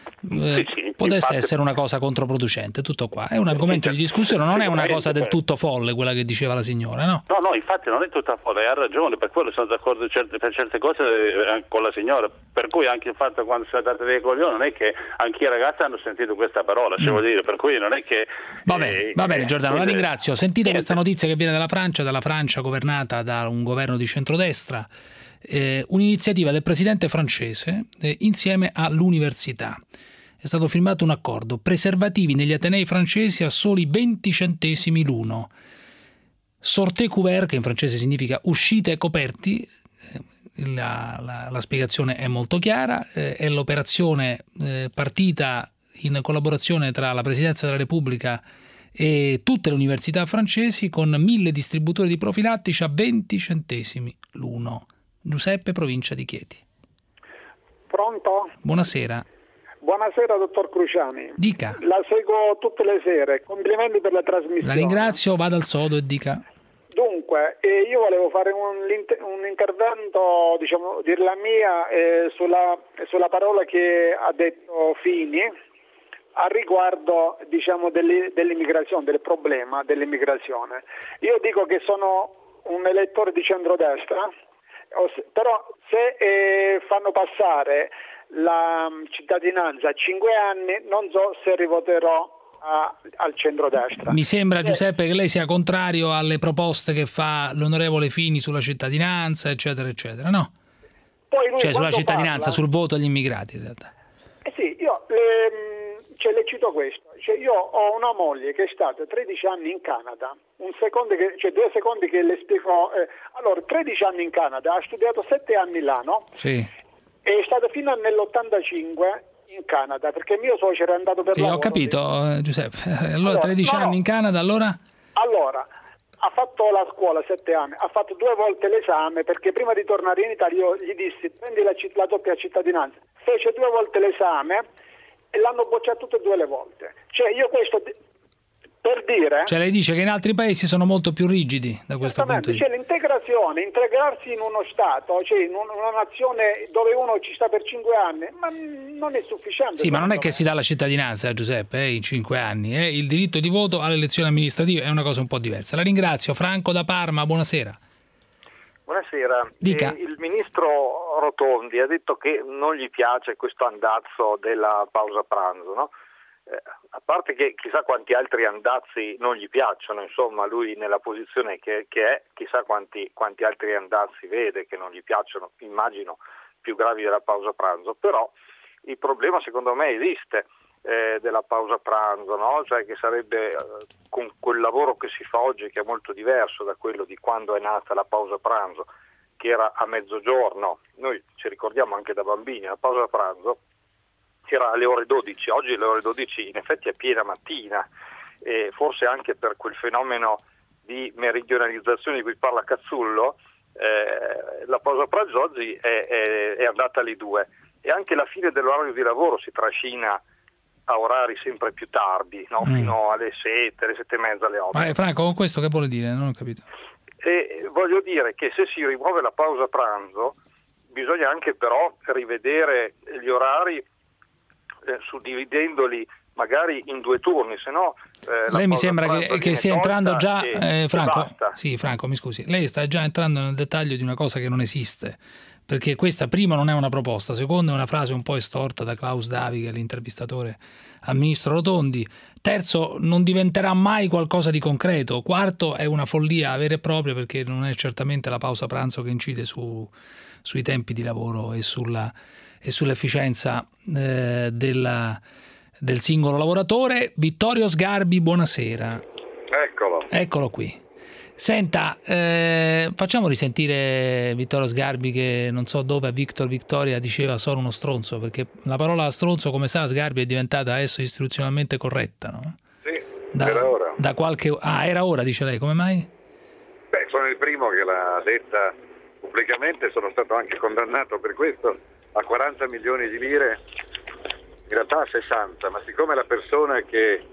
eh, sì, sì, potesse infatti... essere una cosa controproducente. Tutto qua, è un argomento di discussione, non è una cosa del tutto folle quella che diceva la signora, no? No, no, infatti non è tutta folle, ha ragione, per quello sono d'accordo certe, per certe cose eh, con la signora, per cui anche il fatto quando si è date dei coglioni non è che anche i ragazzi hanno sentito questa parola, mm. devo dire, per cui non è che... Va bene, eh, va bene Giordano, la eh, ringrazio. Sentite niente. questa notizia che viene dalla Francia, dalla Francia governata da un governo di centrodestra, eh, un'iniziativa del presidente francese eh, insieme all'università. È stato firmato un accordo, preservativi negli atenei francesi a soli venti centesimi l'uno. Sortez couvert, che in francese significa uscite coperti, la, la, la spiegazione è molto chiara, eh, è l'operazione eh, partita in collaborazione tra la Presidenza della Repubblica e tutte le università francesi, con mille distributori di profilattici a venti centesimi l'uno. Giuseppe, provincia di Chieti. Pronto? Buonasera. Buonasera dottor Cruciani. Dica. La seguo tutte le sere, complimenti per la trasmissione. La ringrazio, vada al sodo e dica. Dunque, eh, io volevo fare un, un intervento, diciamo, dire la mia eh, sulla, sulla parola che ha detto Fini a riguardo, diciamo, dell'immigrazione, del problema dell'immigrazione. Io dico che sono un elettore di centrodestra, però se eh, fanno passare la cittadinanza a cinque anni non so se rivoterò a, al centrodestra. Mi sembra, Giuseppe, che lei sia contrario alle proposte che fa l'onorevole Fini sulla cittadinanza, eccetera, eccetera, no? Poi lui cioè sulla cittadinanza, parla, sul voto agli immigrati in realtà. Eh sì, io le, cioè, le le cito questo. Cioè, io ho una moglie che è stata tredici anni in Canada, un secondo che, cioè due secondi che le spiego. Eh, allora, tredici anni in Canada, ha studiato sette anni là, no? Sì. È stata fino nell'ottantacinque in Canada, perché mio suocero è andato per Sì, lavoro. ho capito, eh, Giuseppe. Allora, Allora, tredici no, anni no. in Canada, allora? Allora, ha fatto la scuola sette anni, ha fatto due volte l'esame, perché prima di tornare in Italia io gli dissi prendi la, la doppia cittadinanza. Fece due volte l'esame e l'hanno bocciato tutte e due le volte. Cioè io questo per dire... Cioè lei dice che in altri paesi sono molto più rigidi da questo punto di vista. Cioè l'integrazione, integrarsi in uno Stato, cioè in una nazione dove uno ci sta per cinque anni, ma non è sufficiente. Sì, ma non è che si dà la cittadinanza, Giuseppe, eh, in cinque anni. Eh. Il diritto di voto alle elezioni amministrative è una cosa un po' diversa. La ringrazio. Franco da Parma, buonasera. Buonasera. Dica. Eh, il ministro Rotondi ha detto che non gli piace questo andazzo della pausa pranzo, no? Eh, a parte che chissà quanti altri andazzi non gli piacciono, insomma lui nella posizione che, che è, chissà quanti, quanti altri andazzi vede che non gli piacciono, immagino più gravi della pausa pranzo, però il problema secondo me esiste eh, della pausa pranzo, no? Cioè che sarebbe eh, con quel lavoro che si fa oggi, che è molto diverso da quello di quando è nata la pausa pranzo, che era a mezzogiorno. Noi ci ricordiamo anche da bambini, la pausa pranzo era alle ore dodici, oggi alle ore dodici in effetti è piena mattina, e forse anche per quel fenomeno di meridionalizzazione di cui parla Cazzullo, eh, la pausa pranzo oggi è, è, è andata alle due, e anche la fine dell'orario di lavoro si trascina a orari sempre più tardi, no? Mm. Fino alle sette, alle sette e mezza, alle otto. Ma eh, Franco, con questo che vuole dire? Non ho capito. E voglio dire che se si rimuove la pausa pranzo bisogna anche però rivedere gli orari, eh, suddividendoli magari in due turni, se no eh, lei mi sembra che, che stia entrando già e, eh, Franco, e sì, Franco, mi scusi, lei sta già entrando nel dettaglio di una cosa che non esiste, perché questa prima non è una proposta, secondo è una frase un po' estorta da Klaus Davi, che è l'intervistatore al ministro Rotondi, terzo non diventerà mai qualcosa di concreto, quarto è una follia vera e propria, perché non è certamente la pausa pranzo che incide su, sui tempi di lavoro e sulla e sull'efficienza eh, della, del singolo lavoratore. Vittorio Sgarbi, buonasera. Eccolo. Eccolo qui. Senta, eh, facciamo risentire Vittorio Sgarbi, che non so dove a Victor Victoria diceva solo uno stronzo, perché la parola stronzo, come sa Sgarbi, è diventata adesso istituzionalmente corretta, no? Sì, da, era ora. Da qualche... Ah, era ora, dice lei, come mai? Beh, sono il primo che l'ha detta pubblicamente, sono stato anche condannato per questo a quaranta milioni di lire, in realtà a sessanta, ma siccome la persona che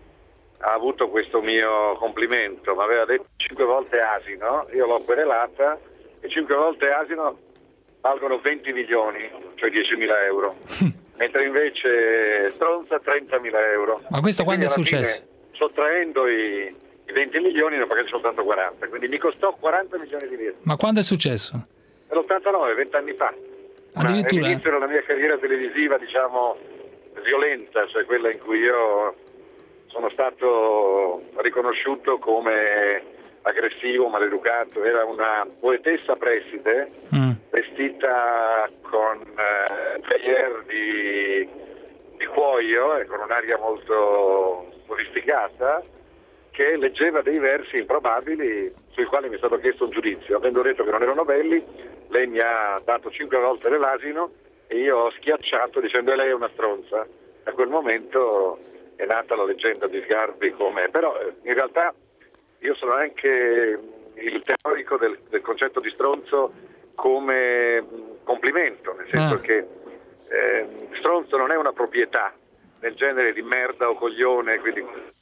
ha avuto questo mio complimento mi aveva detto cinque volte asino, io l'ho querelata, e cinque volte asino valgono venti milioni, cioè diecimila euro, mentre invece stronza trentamila euro. Ma questo E quando è quindi alla successo? fine, sottraendo i, i venti milioni ne ho pagati soltanto quaranta, quindi mi costò quaranta milioni di lire. Ma quando è successo? Nell'ottantanove, vent'anni fa. Addirittura? All'inizio della mia carriera televisiva, diciamo, violenta, cioè quella in cui io sono stato riconosciuto come aggressivo, maleducato. Era una poetessa preside, mm. vestita con eh, tailleur di, di cuoio e con un'aria molto sofisticata, che leggeva dei versi improbabili sui quali mi è stato chiesto un giudizio. Avendo detto che non erano belli, lei mi ha dato cinque volte l'asino e io ho schiacciato dicendo: lei è una stronza. Da quel momento è nata la leggenda di Sgarbi come... Però in realtà io sono anche il teorico del, del concetto di stronzo come complimento, nel senso ah. che eh, stronzo non è una proprietà nel genere di merda o coglione, quindi...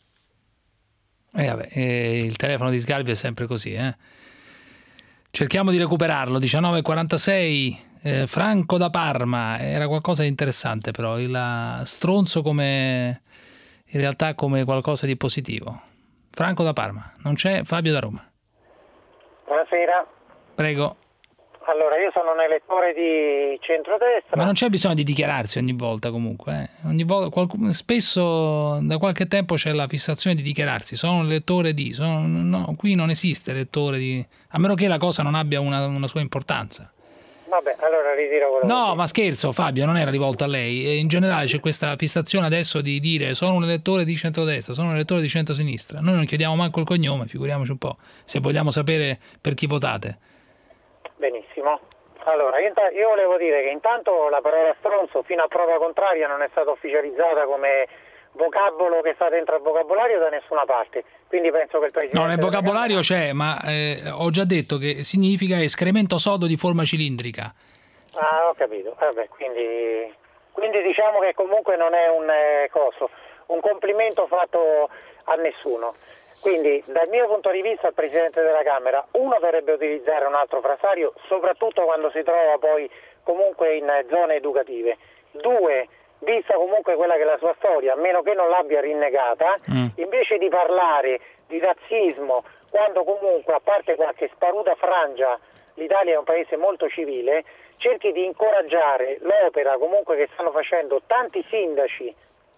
Eh vabbè, eh, il telefono di Sgarbi è sempre così, eh. Cerchiamo di recuperarlo. diciannove e quarantasei, eh, Franco da Parma. Era qualcosa di interessante, però il stronzo come in realtà come qualcosa di positivo. Franco da Parma, non c'è? Fabio da Roma. Buonasera. Prego. Allora, io sono un elettore di centrodestra. Ma non c'è bisogno di dichiararsi ogni volta, comunque. Eh. Ogni volta, qualcuno, spesso da qualche tempo c'è la fissazione di dichiararsi. Sono un elettore di... Sono, no, qui non esiste elettore di... A meno che la cosa non abbia una, una sua importanza. Vabbè, allora ritiro quello. No, ma scherzo, Fabio, non era rivolto a lei. E in generale c'è questa fissazione adesso di dire sono un elettore di centrodestra, sono un elettore di centrosinistra. Noi non chiediamo manco il cognome, figuriamoci un po', se vogliamo sapere per chi votate. Benissimo. Allora, io, io volevo dire che intanto la parola stronzo fino a prova contraria non è stata ufficializzata come vocabolo che sta dentro al vocabolario da nessuna parte, quindi penso che il Presidente... No, nel vocabolario c'è, ma eh, ho già detto che significa escremento sodo di forma cilindrica. Ah, ho capito, vabbè, quindi, quindi diciamo che comunque non è un eh, coso, un complimento fatto a nessuno. Quindi dal mio punto di vista il Presidente della Camera, uno, dovrebbe utilizzare un altro frasario, soprattutto quando si trova poi comunque in zone educative. Due, vista comunque quella che è la sua storia, a meno che non l'abbia rinnegata, mm. invece di parlare di razzismo, quando comunque, a parte qualche sparuta frangia, l'Italia è un paese molto civile, cerchi di incoraggiare l'opera comunque che stanno facendo tanti sindaci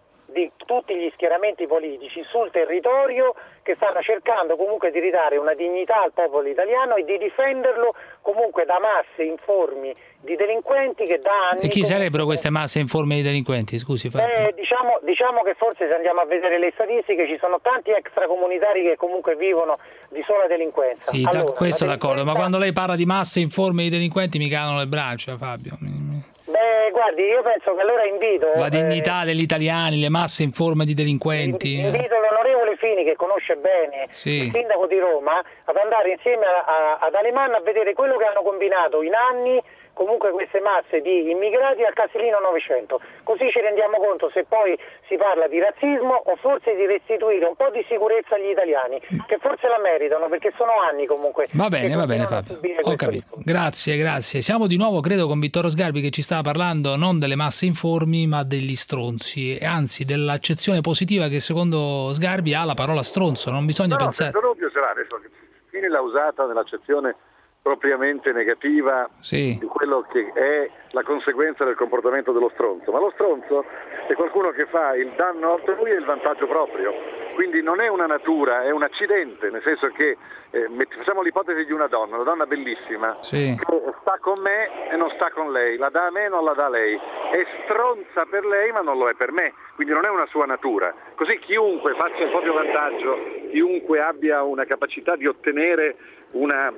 di tutti gli schieramenti politici sul territorio, che stanno cercando comunque di ridare una dignità al popolo italiano e di difenderlo comunque da masse informi di delinquenti che da anni... E chi comunque... sarebbero queste masse informi di delinquenti? Scusi Fabio. Eh, diciamo, diciamo che forse se andiamo a vedere le statistiche ci sono tanti extracomunitari che comunque vivono di sola delinquenza. Sì, allora, questo delinquenza... d'accordo, ma quando lei parla di masse informi di delinquenti mi cadono le braccia, Fabio. Beh, guardi, io penso che allora invito... La dignità eh, degli italiani, le masse in forma di delinquenti. Invito l'onorevole Fini, che conosce bene sì. il sindaco di Roma, ad andare insieme a, a, ad Alemanno a vedere quello che hanno combinato in anni comunque queste masse di immigrati al Casilino novecento. Così ci rendiamo conto se poi si parla di razzismo o forse di restituire un po' di sicurezza agli italiani, che forse la meritano, perché sono anni comunque. Va bene, va bene Fabio. Ho capito. Grazie, grazie. Siamo di nuovo, credo, con Vittorio Sgarbi, che ci stava parlando non delle masse informi, ma degli stronzi, e anzi dell'accezione positiva che secondo Sgarbi ha la parola stronzo. Non bisogna no, pensare. No, dubbio sarà adesso. Fini l'ha usata nell'accezione propriamente negativa sì. di quello che è la conseguenza del comportamento dello stronzo, ma lo stronzo è qualcuno che fa il danno altrui e il vantaggio proprio, quindi non è una natura, è un accidente, nel senso che eh, facciamo l'ipotesi di una donna, una donna bellissima sì. che sta con me e non sta con lei, la dà a me e non la dà a lei, è stronza per lei ma non lo è per me, quindi non è una sua natura. Così chiunque faccia il proprio vantaggio, chiunque abbia una capacità di ottenere una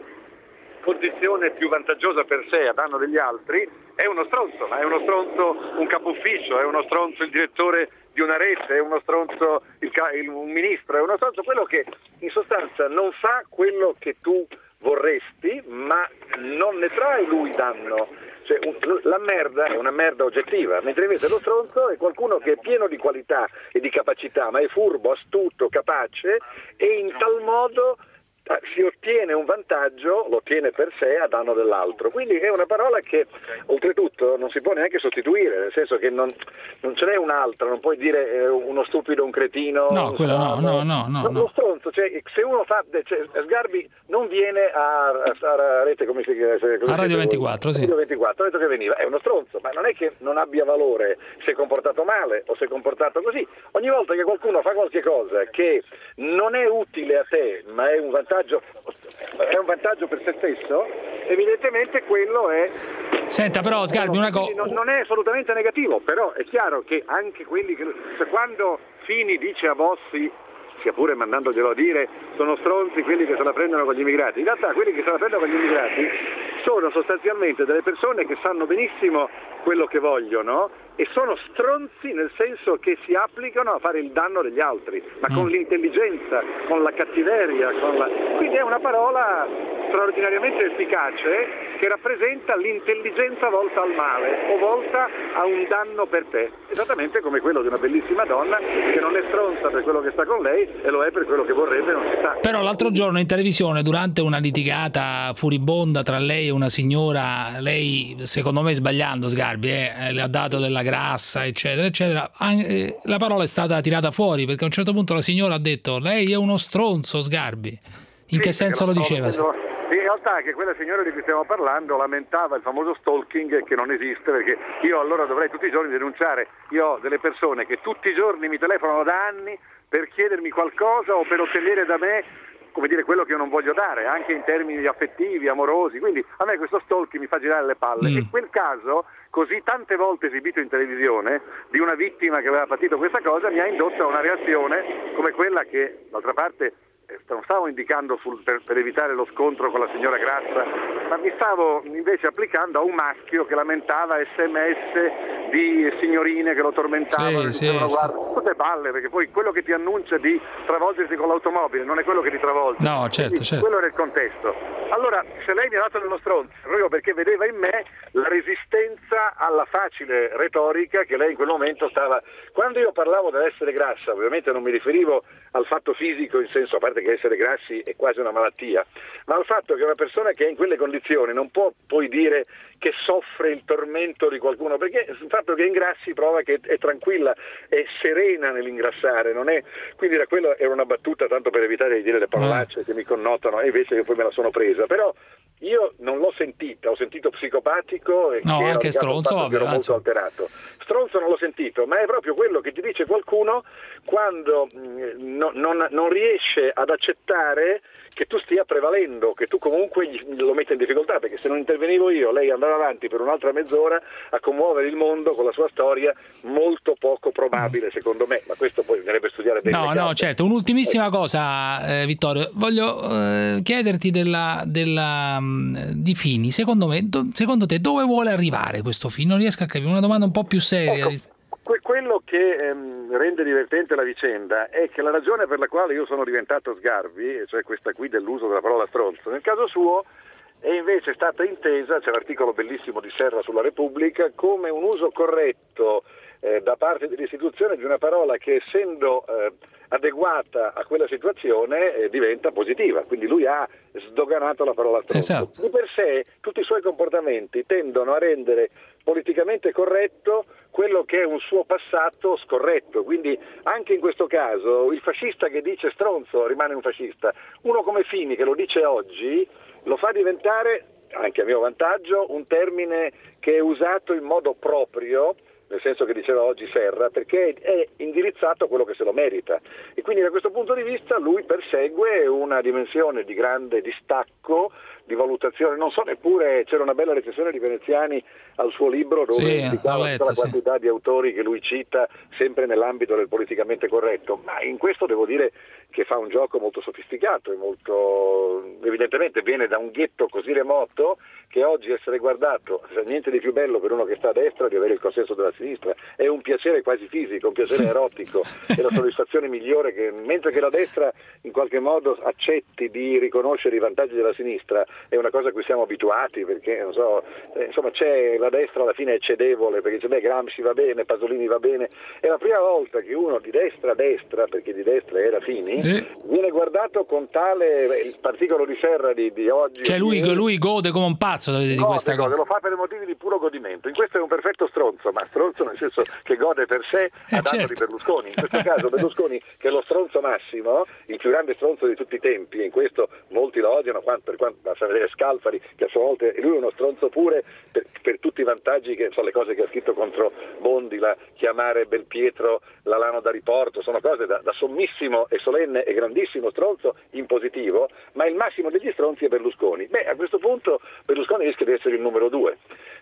posizione più vantaggiosa per sé a danno degli altri, è uno stronzo, ma è uno stronzo un capo ufficio, è uno stronzo il direttore di una rete, è uno stronzo il, il, un ministro, è uno stronzo quello che in sostanza non fa quello che tu vorresti, ma non ne trae lui danno. Cioè, un, la merda è una merda oggettiva, mentre invece lo stronzo è qualcuno che è pieno di qualità e di capacità, ma è furbo, astuto, capace, e in tal modo si ottiene un vantaggio, lo ottiene per sé a danno dell'altro. Quindi è una parola che oltretutto non si può neanche sostituire, nel senso che non, non ce n'è un'altra, non puoi dire eh, uno stupido, un cretino. No, un quello no, no, no, no, no. Lo stronzo, cioè, se uno fa, cioè, Sgarbi non viene a, a, a rete come si chiama? A Radio ventiquattro, sì. Radio ventiquattro, ha detto che veniva, è uno stronzo, ma non è che non abbia valore, si è comportato male o si è comportato così. Ogni volta che qualcuno fa qualche cosa che non è utile a te, ma è un vantaggio è un vantaggio per se stesso, evidentemente quello è. Senta però Sgarbi una cosa non, non è assolutamente negativo, però è chiaro che anche quelli che cioè, quando Fini dice a Bossi, sia pure mandandoglielo a dire, sono stronzi quelli che se la prendono con gli immigrati, in realtà quelli che se la prendono con gli immigrati sono sostanzialmente delle persone che sanno benissimo quello che vogliono e sono stronzi nel senso che si applicano a fare il danno degli altri, ma con l'intelligenza, con la cattiveria, con la... quindi è una parola straordinariamente efficace che rappresenta l'intelligenza volta al male o volta a un danno per te, esattamente come quello di una bellissima donna che non è stronza per quello che sta con lei e lo è per quello che vorrebbe non si sta. Però l'altro giorno in televisione, durante una litigata furibonda tra lei e una signora, lei secondo me sbagliando Sgarbi eh, le ha dato della grassa eccetera eccetera, la parola è stata tirata fuori perché a un certo punto la signora ha detto lei è uno stronzo Sgarbi. In sì, che senso lo diceva? In realtà che quella signora di cui stiamo parlando lamentava il famoso stalking che non esiste, perché io allora dovrei tutti i giorni denunciare, io ho delle persone che tutti i giorni mi telefonano da anni per chiedermi qualcosa o per ottenere da me come dire, quello che io non voglio dare, anche in termini affettivi, amorosi, quindi a me questo stalking mi fa girare le palle. Mm. E quel caso, così tante volte esibito in televisione, di una vittima che aveva patito questa cosa, mi ha indotto a una reazione come quella che, d'altra parte, non stavo indicando sul, per, per evitare lo scontro con la signora Grazza, ma mi stavo invece applicando a un maschio che lamentava sms di signorine che lo tormentavano, sì, dicevano, sì, guarda, tutte palle, perché poi quello che ti annuncia di travolgersi con l'automobile non è quello che ti travolge. No, certo, Quindi, certo. quello era il contesto. Allora, se lei mi ha dato dello stronzo, proprio perché vedeva in me la resistenza alla facile retorica che lei in quel momento stava... Quando io parlavo dell'essere grassa, ovviamente non mi riferivo al fatto fisico in senso, a parte che essere grassi è quasi una malattia, ma al fatto che una persona che è in quelle condizioni non può poi dire che soffre il tormento di qualcuno, perché il fatto che ingrassi prova che è tranquilla, è serena nell'ingrassare, non è... quindi da quello era una battuta tanto per evitare di dire le parolacce che mi connotano, e invece io poi me la sono presa, però io non l'ho sentita, ho sentito psicopatico e no, che anche stronzo, vabbè, ero molto alterato. Stronzo non l'ho sentito, ma è proprio quello che ti dice qualcuno quando mh, no, non, non riesce ad accettare che tu stia prevalendo, che tu comunque gli, lo metta in difficoltà, perché se non intervenivo io lei andava avanti per un'altra mezz'ora a commuovere il mondo con la sua storia molto poco probabile secondo me, ma questo poi bisognerebbe studiare bene. No, no, certo. Un'ultimissima cosa, eh, Vittorio, voglio eh, chiederti della, della, mh, di Fini, secondo me, do, secondo te dove vuole arrivare questo Fini? Non riesco a capire, una domanda un po' più seria. Ecco. Quello che ehm, rende divertente la vicenda è che la ragione per la quale io sono diventato sgarbi, cioè questa qui dell'uso della parola stronzo, nel caso suo è invece stata intesa, c'è l'articolo bellissimo di Serra sulla Repubblica, come un uso corretto eh, da parte dell'istituzione di una parola che, essendo eh, adeguata a quella situazione, eh, diventa positiva. Quindi lui ha sdoganato la parola stronzo. Esatto. Di per sé tutti i suoi comportamenti tendono a rendere politicamente corretto quello che è un suo passato scorretto, quindi anche in questo caso il fascista che dice stronzo rimane un fascista, uno come Fini che lo dice oggi lo fa diventare, anche a mio vantaggio, un termine che è usato in modo proprio, nel senso che diceva oggi Serra, perché è indirizzato a quello che se lo merita, e quindi da questo punto di vista lui persegue una dimensione di grande distacco, di valutazione. Non so neppure, c'era una bella recensione di Veneziani al suo libro dove sì, indicava letto, tutta la quantità sì. di autori che lui cita sempre nell'ambito del politicamente corretto, ma in questo devo dire che fa un gioco molto sofisticato e molto, evidentemente viene da un ghetto così remoto che oggi essere guardato, niente di più bello per uno che sta a destra di avere il consenso della sinistra, è un piacere quasi fisico, un piacere erotico, è la soddisfazione migliore, che mentre che la destra in qualche modo accetti di riconoscere i vantaggi della sinistra è una cosa a cui siamo abituati, perché non so, eh, insomma c'è la destra alla fine è cedevole, perché dice beh Gramsci va bene, Pasolini va bene, è la prima volta che uno di destra a destra, perché di destra era Fini, eh. viene guardato con tale, il articolo di Serra di, di oggi, cioè lui, di, lui gode come un pazzo di gode, questa gode, cosa, lo fa per motivi di puro godimento, in questo è un perfetto stronzo, ma stronzo nel senso che gode per sé eh, a danno certo. di Berlusconi, in questo caso Berlusconi che è lo stronzo massimo, il più grande stronzo di tutti i tempi, e in questo molti lo odiano, quanto, per quanto basta vedere Scalfari che a sua volta e lui è uno stronzo pure per, per tutti i vantaggi, che sono le cose che ha scritto contro Bondi, la chiamare Belpietro la lano da riporto, sono cose da, da sommissimo e solenne e grandissimo stronzo in positivo, ma il massimo degli stronzi è Berlusconi. Beh, a questo punto Berlusconi rischia di essere il numero due,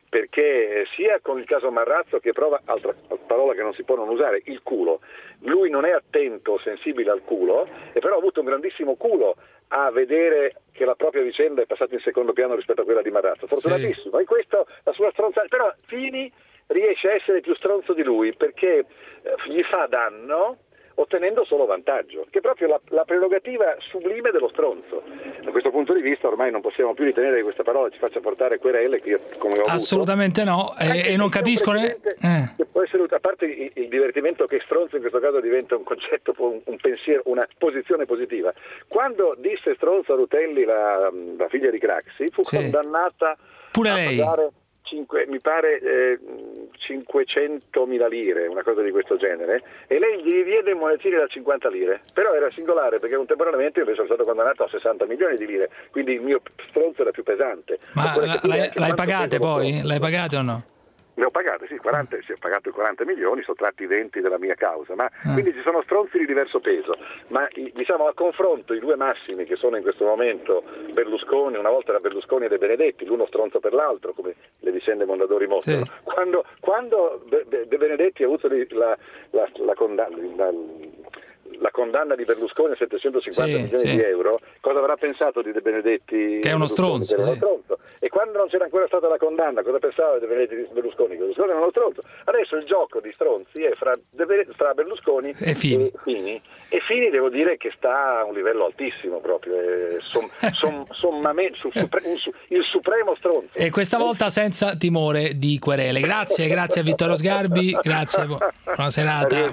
perché sia con il caso Marrazzo, che prova, altra parola che non si può non usare, il culo, lui non è attento, sensibile al culo, e però ha avuto un grandissimo culo a vedere che la propria vicenda è passata in secondo piano rispetto a quella di Marrazzo, fortunatissimo, sì. E questo la sua stronzata, però Fini riesce a essere più stronzo di lui perché gli fa danno ottenendo solo vantaggio, che è proprio la, la prerogativa sublime dello stronzo. Da questo punto di vista ormai non possiamo più ritenere che questa parola ci faccia portare querele, che io come ho assolutamente avuto, no, e, e non capisco ne... eh. che può essere, a parte il, il divertimento che stronzo in questo caso diventa un concetto, un, un pensiero, una posizione positiva. Quando disse stronzo a Rutelli, la, la figlia di Craxi, fu sì. condannata pure a lei pagare cinque, mi pare eh, cinquecentomila lire, una cosa di questo genere, e lei gli diede monetine da cinquanta lire, però era singolare perché contemporaneamente io invece sono stato condannato a sessanta milioni di lire, quindi il mio stronzo era più pesante. Ma la, l'hai, l'hai pagate poi? L'hai pagate o no? Ne ho pagate, sì, quaranta, sì, ho pagato i quaranta milioni, sottratti i venti della mia causa, ma ah. quindi ci sono stronzi di diverso peso, ma diciamo a confronto i due massimi che sono in questo momento Berlusconi, una volta era Berlusconi e De Benedetti, l'uno stronzo per l'altro, come le vicende Mondadori mostrano, sì. quando, quando De Benedetti ha avuto la, la, la condanna, la, la condanna di Berlusconi a settecentocinquanta sì, milioni sì. di euro, cosa avrà pensato di De Benedetti? Che è uno stronzo. Che era uno stronzo. E quando non c'era ancora stata la condanna, cosa pensava di De Benedetti di Berlusconi? Che Berlusconi era uno stronzo. Adesso il gioco di stronzi è fra, fra Berlusconi e Fini. E Fini. E Fini devo dire che sta a un livello altissimo proprio, è som, som, sommamente, su, supre, su, il supremo stronzo. E questa volta senza timore di querele. Grazie, grazie a Vittorio Sgarbi, grazie, buona serata.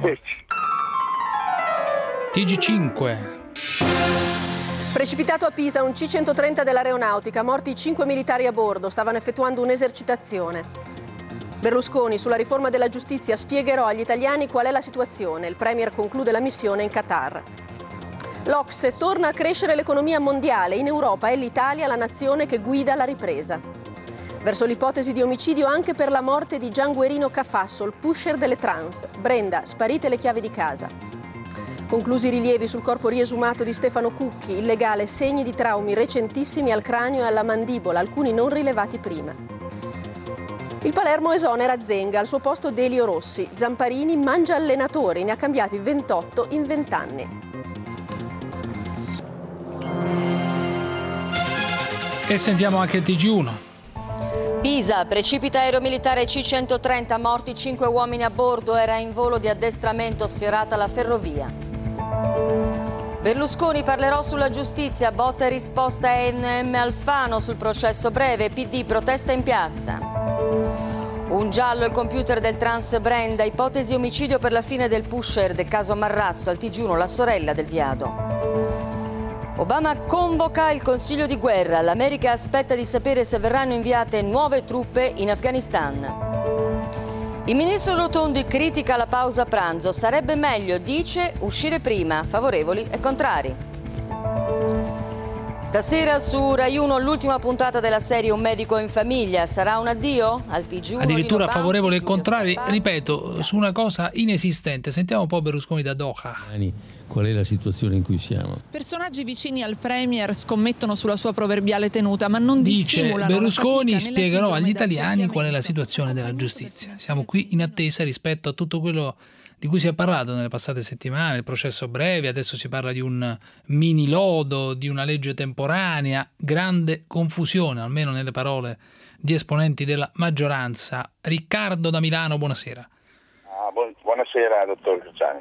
T G cinque. Precipitato a Pisa un C centotrenta dell'aeronautica, morti cinque militari a bordo, stavano effettuando un'esercitazione. Berlusconi, sulla riforma della giustizia, spiegherò agli italiani qual è la situazione. Il Premier conclude la missione in Qatar. L'Ocse, torna a crescere l'economia mondiale. In Europa è l'Italia la nazione che guida la ripresa. Verso l'ipotesi di omicidio anche per la morte di Gian Guerino Cafasso, il pusher delle trans. Brenda, sparite le chiavi di casa. Conclusi i rilievi sul corpo riesumato di Stefano Cucchi, illegale, segni di traumi recentissimi al cranio e alla mandibola, alcuni non rilevati prima. Il Palermo esonera Zenga, al suo posto Delio Rossi. Zamparini mangia allenatori, ne ha cambiati ventotto in vent'anni. E sentiamo anche il T G uno. Pisa, precipita aereo militare C centotrenta, morti cinque uomini a bordo, era in volo di addestramento, sfiorata la ferrovia. Berlusconi, parlerò sulla giustizia, botta e risposta a N M Alfano sul processo breve, P D protesta in piazza. Un giallo il computer del trans Brenda, ipotesi omicidio per la fine del pusher del caso Marrazzo, al T G uno la sorella del Viado. Obama convoca il Consiglio di guerra, l'America aspetta di sapere se verranno inviate nuove truppe in Afghanistan. Il ministro Rotondi critica la pausa pranzo, sarebbe meglio, dice, uscire prima, favorevoli e contrari. Stasera su Rai uno l'ultima puntata della serie Un medico in famiglia, sarà un addio al T G uno? Addirittura favorevoli e contrari, ripeto, su una cosa inesistente. Sentiamo un po' Berlusconi da Doha. Qual è la situazione in cui siamo? Personaggi vicini al Premier scommettono sulla sua proverbiale tenuta, ma non dice dissimulano Berlusconi spiegherò agli italiani qual è la situazione della giustizia. Siamo qui in attesa rispetto a tutto quello di cui si è parlato nelle passate settimane, il processo breve, adesso si parla di un mini lodo, di una legge temporanea, grande confusione, almeno nelle parole di esponenti della maggioranza. Riccardo da Milano, buonasera. Ah, buon, buonasera, dottor Cruciani.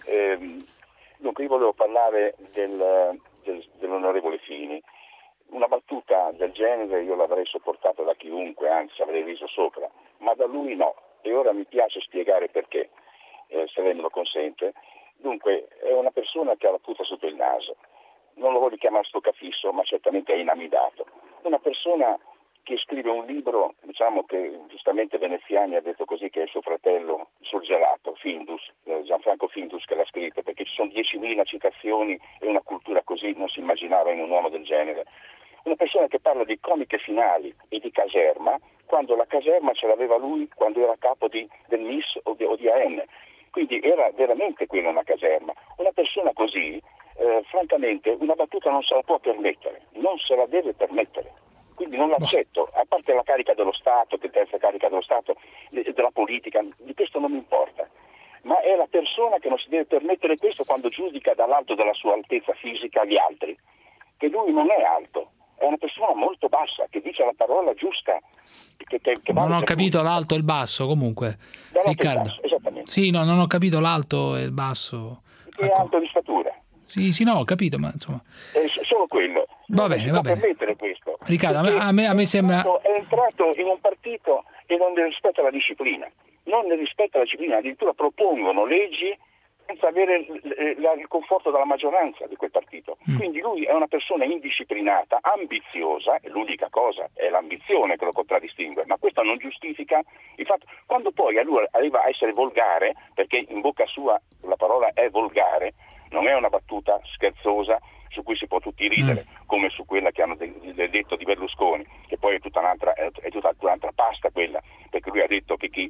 Eh, Dunque io volevo parlare del, del, dell'onorevole Fini. Una battuta del genere io l'avrei sopportata da chiunque, anzi avrei riso sopra, ma da lui no. E ora mi piace spiegare perché, eh, se lei me lo consente. Dunque è una persona che ha la puta sotto il naso. Non lo voglio chiamare stoccafisso, ma certamente è inamidato. Una persona che scrive un libro, diciamo che giustamente Veneziani ha detto così, che è il suo fratello sul gelato, Findus, eh, Gianfranco Findus che l'ha scritto, perché ci sono diecimila citazioni e una cultura così non si immaginava in un uomo del genere. Una persona che parla di comiche finali e di caserma, quando la caserma ce l'aveva lui quando era capo di, del M I S o di, o di A N. Quindi era veramente quella una caserma. Una persona così, eh, francamente, una battuta non se la può permettere, non se la deve permettere. Quindi non l'accetto, a parte la carica dello Stato, che terza carica dello Stato, della politica, di questo non mi importa. Ma è la persona che non si deve permettere questo quando giudica dall'alto della sua altezza fisica gli altri. Che lui non è alto, è una persona molto bassa, che dice la parola giusta. Che, che, che non ho capito lui. L'alto e il basso, comunque. Riccardo. Basso, esattamente. Sì, no, non ho capito l'alto e il basso. Che è alto di statura. Sì, sì, no, ho capito, ma insomma... È solo quello. Va bene, va bene. Permettere questo. Riccardo, a me, a me sembra... È entrato in un partito e non ne rispetta la disciplina. Non ne rispetta la disciplina, addirittura propongono leggi senza avere il conforto della maggioranza di quel partito. Mm. Quindi lui è una persona indisciplinata, ambiziosa, e l'unica cosa è l'ambizione che lo contraddistingue, ma questo non giustifica il fatto. Quando poi a lui arriva a essere volgare, perché in bocca sua la parola è volgare, non è una battuta scherzosa su cui si può tutti ridere, mm. come su quella che hanno de- detto di Berlusconi, che poi è tutta un'altra, è tutta un'altra pasta quella, perché lui ha detto che chi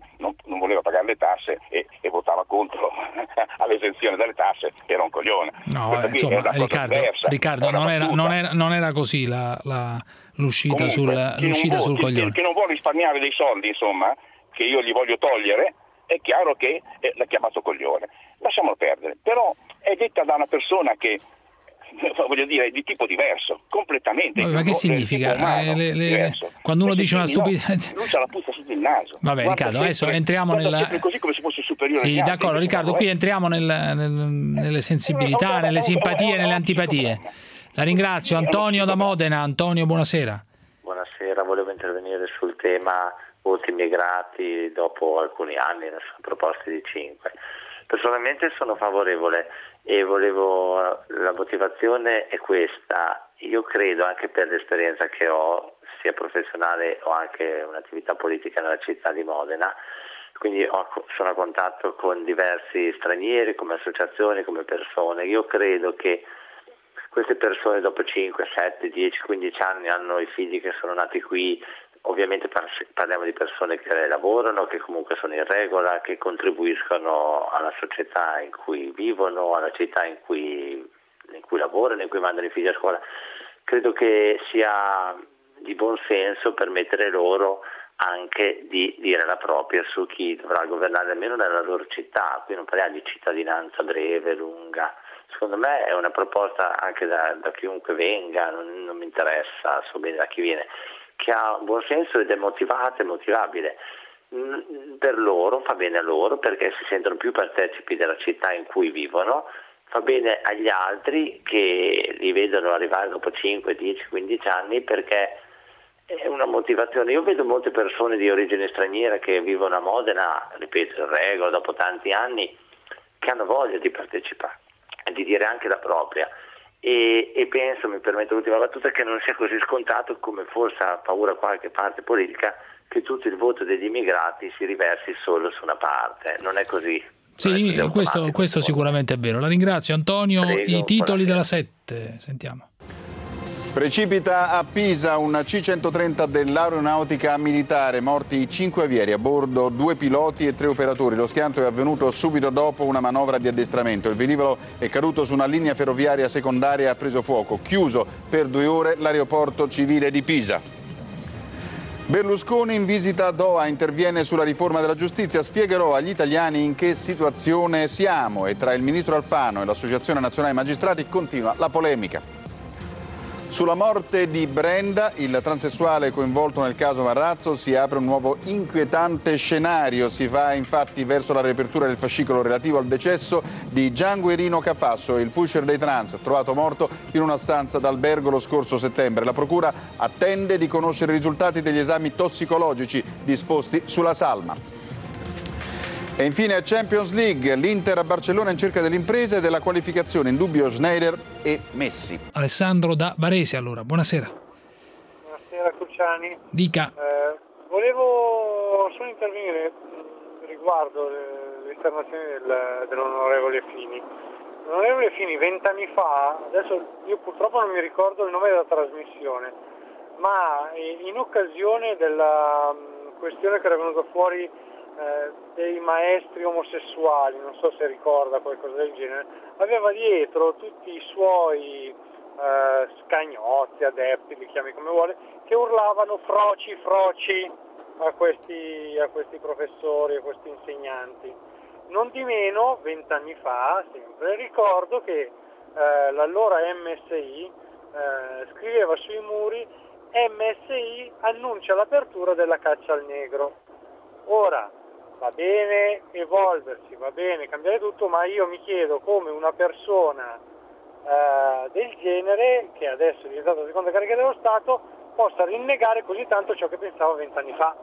l'esonerazione dalle tasse era un coglione. No, eh, insomma, Riccardo, Riccardo non, era, non, era, non era così la, la, l'uscita, Comunque, sul, l'uscita vuole, sul coglione. Che non vuole risparmiare dei soldi, insomma, che io gli voglio togliere, è chiaro che eh, l'ha chiamato coglione. Lasciamolo perdere. Però è detta da una persona che, voglio dire, è di tipo diverso, completamente. Vabbè, ma che significa? Umano, eh, le, le, quando uno dice una stupidità... No, lui c'ha la puzza sotto il naso. Vabbè, Guarda, Riccardo, adesso entriamo nella... così come se fosse superiore. Sì, d'accordo, Riccardo, qui entriamo nel, nel, nelle sensibilità, nelle simpatie, nelle antipatie. La ringrazio. Antonio da Modena. Antonio, buonasera. Buonasera, volevo intervenire sul tema voti immigrati dopo alcuni anni, ne sono proposte di cinque. Personalmente sono favorevole e volevo, la motivazione è questa: io credo, anche per l'esperienza che ho, sia professionale o anche un'attività politica nella città di Modena, quindi ho, sono a contatto con diversi stranieri, come associazioni, come persone. Io credo che queste persone dopo cinque, sette, dieci, quindici anni hanno i figli che sono nati qui. Ovviamente parliamo di persone che lavorano, che comunque sono in regola, che contribuiscono alla società in cui vivono, alla città in cui, in cui lavorano, in cui mandano i figli a scuola. Credo che sia di buon senso permettere loro anche di dire la propria su chi dovrà governare almeno nella loro città. Qui non parliamo di cittadinanza breve, lunga. Secondo me è una proposta anche da, da chiunque venga, non, non mi interessa, so bene da chi viene, che ha un buon senso ed è motivata e motivabile. Per loro, fa bene a loro perché si sentono più partecipi della città in cui vivono, fa bene agli altri che li vedono arrivare dopo cinque, dieci, quindici anni, perché è una motivazione. Io vedo molte persone di origine straniera che vivono a Modena, ripeto, in regola, dopo tanti anni, che hanno voglia di partecipare e di dire anche la propria. E, e penso, mi permetto l'ultima battuta, che non sia così scontato come forse ha paura qualche parte politica, che tutto il voto degli immigrati si riversi solo su una parte. Non è così. Sì, è questo, questo sicuramente è vero. La ringrazio, Antonio. Prego, i titoli della sette, sentiamo. Precipita a Pisa un C centotrenta dell'aeronautica militare, morti cinque avieri, a bordo due piloti e tre operatori. Lo schianto è avvenuto subito dopo una manovra di addestramento. Il velivolo è caduto su una linea ferroviaria secondaria e ha preso fuoco. Chiuso per due ore l'aeroporto civile di Pisa. Berlusconi in visita a Doha, interviene sulla riforma della giustizia. Spiegherò agli italiani in che situazione siamo, e tra il ministro Alfano e l'Associazione Nazionale Magistrati continua la polemica. Sulla morte di Brenda, il transessuale coinvolto nel caso Marrazzo, si apre un nuovo inquietante scenario. Si va infatti verso la riapertura del fascicolo relativo al decesso di Gian Guerino Cafasso, il pusher dei trans, trovato morto in una stanza d'albergo lo scorso settembre. La procura attende di conoscere i risultati degli esami tossicologici disposti sulla salma. E infine Champions League, l'Inter a Barcellona in cerca dell'impresa e della qualificazione, in dubbio Schneider e Messi. Alessandro da Varese, allora, buonasera. Buonasera Cruciani. Dica. Eh, volevo solo intervenire riguardo le, le esternazioni del, dell'onorevole Fini. L'onorevole Fini vent'anni fa, adesso io purtroppo non mi ricordo il nome della trasmissione, ma in occasione della questione che era venuta fuori Eh, dei maestri omosessuali, non so se ricorda qualcosa del genere, aveva dietro tutti i suoi eh, scagnotti, adepti, li chiami come vuole, che urlavano froci, froci a questi, a questi professori, a questi insegnanti. Non di meno, vent'anni fa, sempre, ricordo che eh, l'allora M S I eh, scriveva sui muri: M S I annuncia l'apertura della caccia al negro. Ora, va bene evolversi, va bene cambiare tutto, ma io mi chiedo come una persona eh, del genere, che adesso è diventata la seconda carica dello Stato, possa rinnegare così tanto ciò che pensavo vent'anni fa.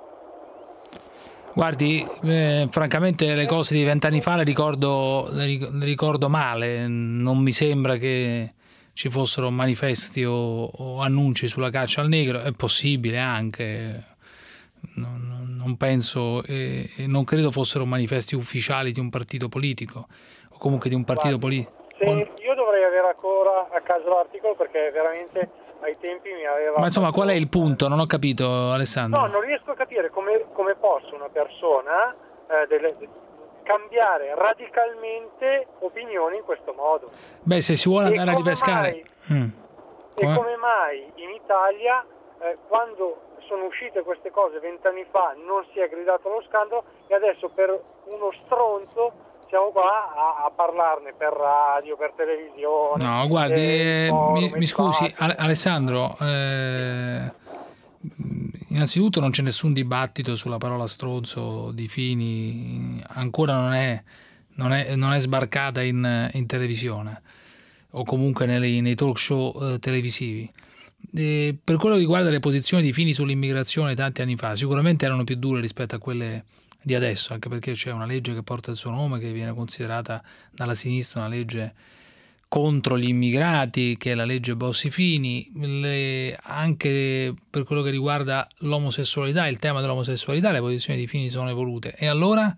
Guardi, eh, francamente le cose di vent'anni fa le ricordo, le ricordo male, non mi sembra che ci fossero manifesti o, o annunci sulla caccia al negro. È possibile anche, non, non penso e, e non credo fossero manifesti ufficiali di un partito politico o comunque di un partito politico. Io dovrei avere ancora a caso l'articolo, perché veramente ai tempi mi aveva... Ma insomma, qual è il punto? Non ho capito, Alessandro. No, non riesco a capire come, come possa una persona eh, delle, cambiare radicalmente opinioni in questo modo. Beh, se si vuole E andare a come ripescare... mai- Mm. E Come- come mai in Italia, eh, quando sono uscite queste cose vent'anni fa, non si è gridato allo scandalo e adesso per uno stronzo siamo qua a, a parlarne per radio, per televisione. No, guardi, eh, eh, forum, mi, mi scusi, infatti. Ale- Alessandro, eh, innanzitutto non c'è nessun dibattito sulla parola stronzo di Fini, ancora non è, non è, non è sbarcata in, in televisione o comunque nei, nei talk show eh, televisivi. E per quello che riguarda le posizioni di Fini sull'immigrazione tanti anni fa, sicuramente erano più dure rispetto a quelle di adesso, anche perché c'è una legge che porta il suo nome, che viene considerata dalla sinistra una legge contro gli immigrati, che è la legge Bossi-Fini. Le, anche per quello che riguarda l'omosessualità, il tema dell'omosessualità, le posizioni di Fini sono evolute. E allora?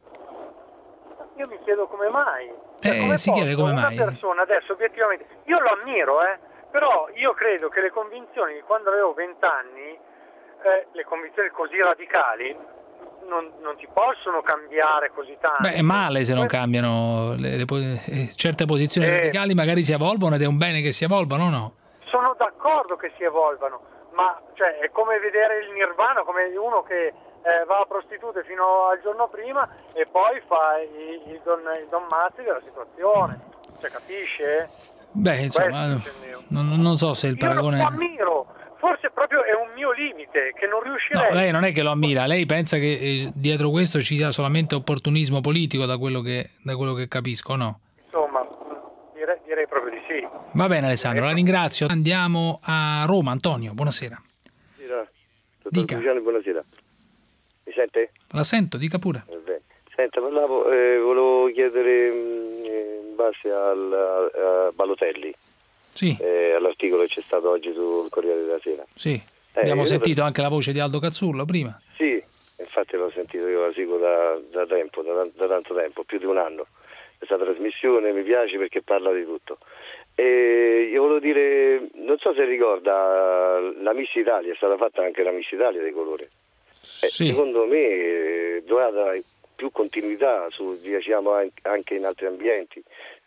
Io mi chiedo come mai. Cioè, Eh, come si chiede posso come una mai. persona adesso obiettivamente, io lo ammiro, eh, però io credo che le convinzioni di quando avevo vent'anni, eh, le convinzioni così radicali, non, non ti possono cambiare così tanto. Beh, è male se non cambiano le, le, po- eh, certe posizioni Eh. radicali, magari si evolvono ed è un bene che si evolvano, o no? Sono d'accordo che si evolvano, ma cioè, è come vedere il nirvana, come uno che eh, va a prostitute fino al giorno prima e poi fa il, il, don, il don Mazzi della situazione, cioè, capisce? Beh, insomma, non, non so se il Io lo paragone... ammiro, forse proprio è un mio limite che non No, riuscirei. lei non è che lo ammira, lei pensa che eh, dietro questo ci sia solamente opportunismo politico, da quello che, da quello che capisco, no? Insomma, direi, direi proprio di sì. Va bene Alessandro, la ringrazio. Andiamo a Roma. Antonio, buonasera. Buonasera. Dottor Dica. Luciano, buonasera. Mi sente? La sento, dica pure. Va bene. Senta, parlavo, eh, volevo chiedere mh, eh, in base al, a, a Balotelli, Sì, eh, all'articolo che c'è stato oggi sul Corriere della Sera. sì. Eh, Abbiamo io sentito anche la voce di Aldo Cazzullo prima. Sì, infatti l'ho sentito, io la seguo da, da tempo, da, da tanto tempo, più di un anno. Questa trasmissione mi piace perché parla di tutto. E io volevo dire, non so se ricorda, la Miss Italia, è stata fatta anche la Miss Italia dei colori. Eh, secondo me eh, doveva dare più continuità, su, diciamo, anche in altri ambienti,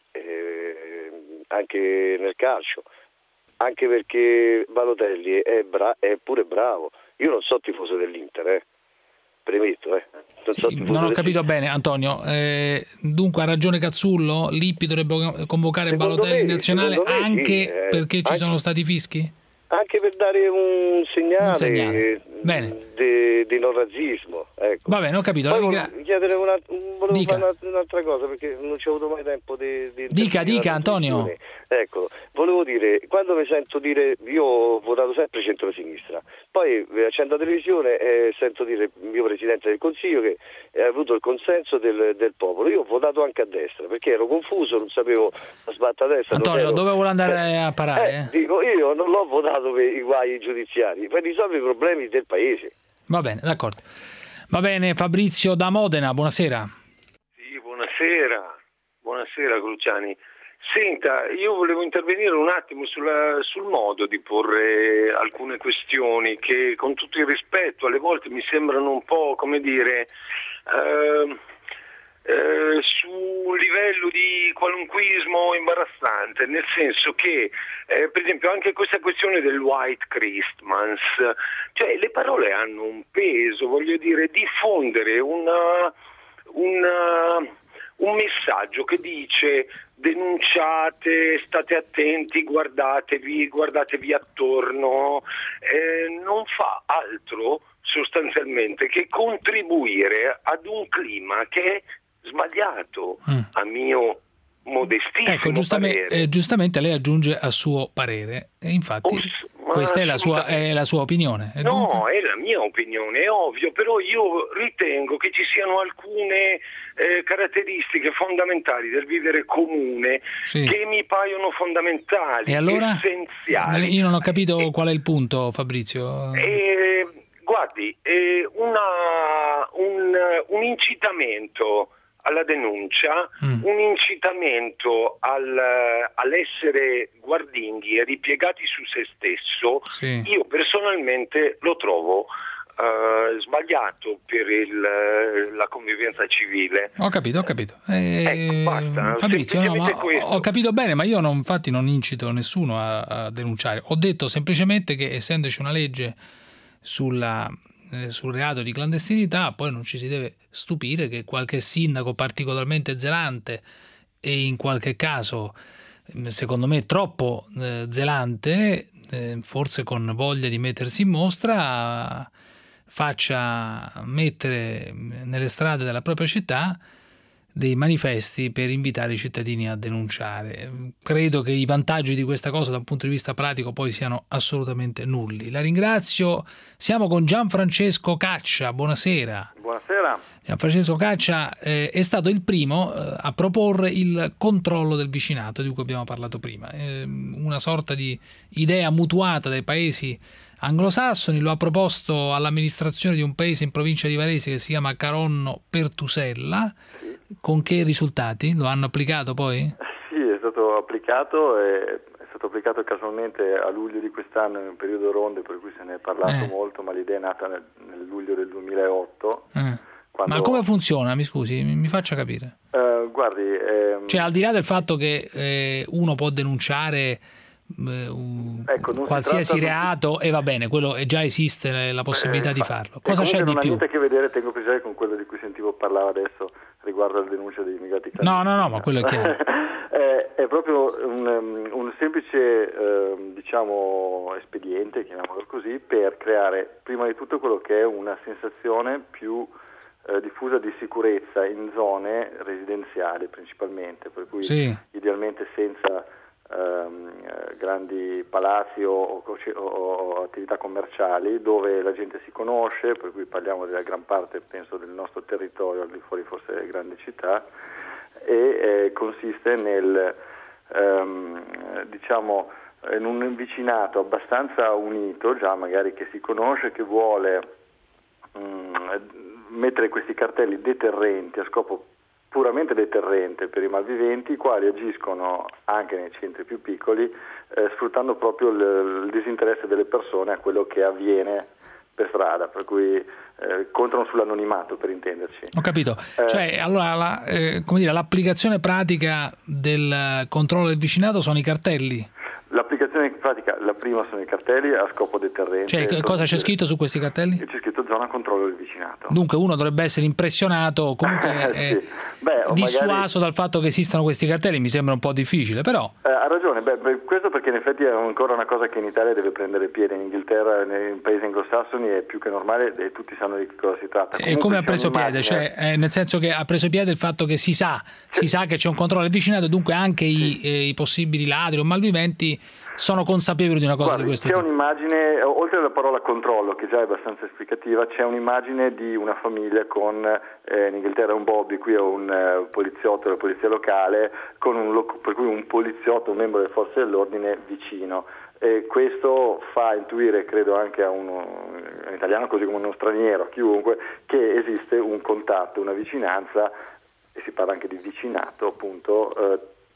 eh, anche nel calcio, anche perché Balotelli è, bra- è pure bravo. Io non so tifoso dell'Inter, eh. premetto, eh. Non, so tifoso Non ho del- capito bene, Antonio. Eh, dunque ha ragione Cazzullo? Lippi dovrebbe convocare Secondo Balotelli in me- nazionale secondo me anche sì, eh. perché ci Anche- sono stati fischi? Anche per dare un segnale, Un segnale. Bene. di, di non razzismo. Ecco. Va bene, ho capito. Poi la volevo ringra- chiedere una, volevo Dica. fare una- un'altra cosa perché non ci ho avuto mai tempo di, di Dica, intervenire dica, alla Antonio. trasmissione. Ecco, volevo dire, quando mi sento dire, io ho votato sempre centro-sinistra, poi eh, accendo la televisione e sento dire il mio Presidente del Consiglio che ha avuto il consenso del, del popolo. Io ho votato anche a destra perché ero confuso, non sapevo la sbatta a destra. non Antonio, ero- dove vuole andare a parare? Eh, eh? dico, io non l'ho votato per i guai giudiziari, per risolvere i problemi del paese. Va bene, d'accordo. Va bene, Fabrizio da Modena, buonasera. Sì, buonasera, buonasera Cruciani. Senta, io volevo intervenire un attimo sulla- sul modo di porre alcune questioni che, con tutto il rispetto, alle volte mi sembrano un po', come dire, eh, eh, su un livello di qualunquismo imbarazzante, nel senso che, eh, per esempio, anche questa questione del White Christmas, cioè le parole hanno un peso, voglio dire, diffondere una, una, un messaggio che dice denunciate, state attenti, guardatevi, guardatevi attorno, eh, non fa altro sostanzialmente che contribuire ad un clima che è sbagliato, a mio modestissimo Ecco, giustamente, parere. eh, giustamente lei aggiunge a suo parere e infatti ma questa è la, sua, è la sua opinione. E No, dunque- è la mia opinione, è ovvio, però io ritengo che ci siano alcune eh, caratteristiche fondamentali del vivere comune Sì. che mi paiono fondamentali, E allora? essenziali. Io non ho capito qual è il punto, Fabrizio. Eh, guardi, eh, una- un, un incitamento alla denuncia, Mm. un incitamento al- all'essere guardinghi e ripiegati su se stesso, Sì. io personalmente lo trovo uh, sbagliato per il, la convivenza civile. Ho capito, ho capito. Eh, ecco, basta. Fabrizio, no, ma questo. ho capito bene, ma io non, infatti non incito nessuno a, a denunciare. Ho detto semplicemente che essendoci una legge sulla, eh, sul reato di clandestinità, poi non ci si deve stupire che qualche sindaco particolarmente zelante e in qualche caso, secondo me, troppo eh, zelante, eh, forse con voglia di mettersi in mostra, faccia mettere nelle strade della propria città dei manifesti per invitare i cittadini a denunciare. Credo che i vantaggi di questa cosa da un punto di vista pratico poi siano assolutamente nulli. La ringrazio. Siamo con Gianfrancesco Caccia. Buonasera. Buonasera. Gianfrancesco Caccia eh, è stato il primo eh, a proporre il controllo del vicinato di cui abbiamo parlato prima. Eh, una sorta di idea mutuata dai paesi anglosassoni, lo ha proposto all'amministrazione di un paese in provincia di Varese che si chiama Caronno Pertusella. Sì. Con che risultati? Lo hanno applicato poi? Sì, è stato applicato e è stato applicato casualmente a luglio di quest'anno in un periodo ronde, per cui se ne è parlato eh. molto, ma l'idea è nata nel, nel luglio del duemilaotto. Eh. Quando... Ma come funziona? Mi scusi, mi, mi faccia capire. Uh, guardi, ehm... cioè al di là del fatto che eh, uno può denunciare Un, ecco, qualsiasi reato di... e va bene, quello già esiste la possibilità eh, di farlo. Cosa c'è di non più? Non ha niente a che vedere, tengo a precisare, con quello di cui sentivo parlare adesso riguardo alla denuncia degli immigrati clandestini. No, no, no, ma quello è chiaro. è, è proprio un, un semplice eh, diciamo espediente, chiamiamolo così, per creare prima di tutto quello che è una sensazione più eh, diffusa di sicurezza in zone residenziali principalmente, per cui sì. idealmente senza Ehm, grandi palazzi o, o, o attività commerciali dove la gente si conosce, per cui parliamo della gran parte, penso, del nostro territorio, al di fuori forse delle grandi città, e eh, consiste nel ehm, diciamo in un vicinato abbastanza unito, già magari che si conosce, che vuole mh, mettere questi cartelli deterrenti a scopo puramente deterrente per i malviventi, i quali agiscono anche nei centri più piccoli, eh, sfruttando proprio il, il disinteresse delle persone a quello che avviene per strada, per cui eh, contano sull'anonimato, per intenderci. Ho capito. Eh, cioè, allora, la, eh, come dire, l'applicazione pratica del controllo del vicinato sono i cartelli? L'applicazione in pratica, la prima sono i cartelli a scopo deterrente. Cioè, cosa c'è scritto su questi cartelli? C'è scritto zona controllo del vicinato. Dunque uno dovrebbe essere impressionato, comunque sì. eh, beh, dissuaso magari... dal fatto che esistano questi cartelli, mi sembra un po' difficile, però... Eh, ha ragione, beh, beh, questo perché in effetti è ancora una cosa che in Italia deve prendere piede, in Inghilterra, nei paesi anglosassoni è più che normale e tutti sanno di che cosa si tratta. E come ha preso piede? Immagine... Cioè, eh, nel senso che ha preso piede il fatto che si sa, sì. si sa che c'è un controllo del vicinato, dunque anche sì. i, eh, i possibili ladri o malviventi sono consapevoli di una cosa Guardi, di questo c'è tipo. Un'immagine, oltre alla parola controllo, che già è abbastanza esplicativa, c'è un'immagine di una famiglia con, eh, in Inghilterra un Bobby, qui è un uh, poliziotto della polizia locale, con un lo- per cui un poliziotto, un membro delle forze dell'ordine vicino. E questo fa intuire, credo anche a uno, un italiano così come uno straniero, a chiunque, che esiste un contatto, una vicinanza, e si parla anche di vicinato, appunto, eh,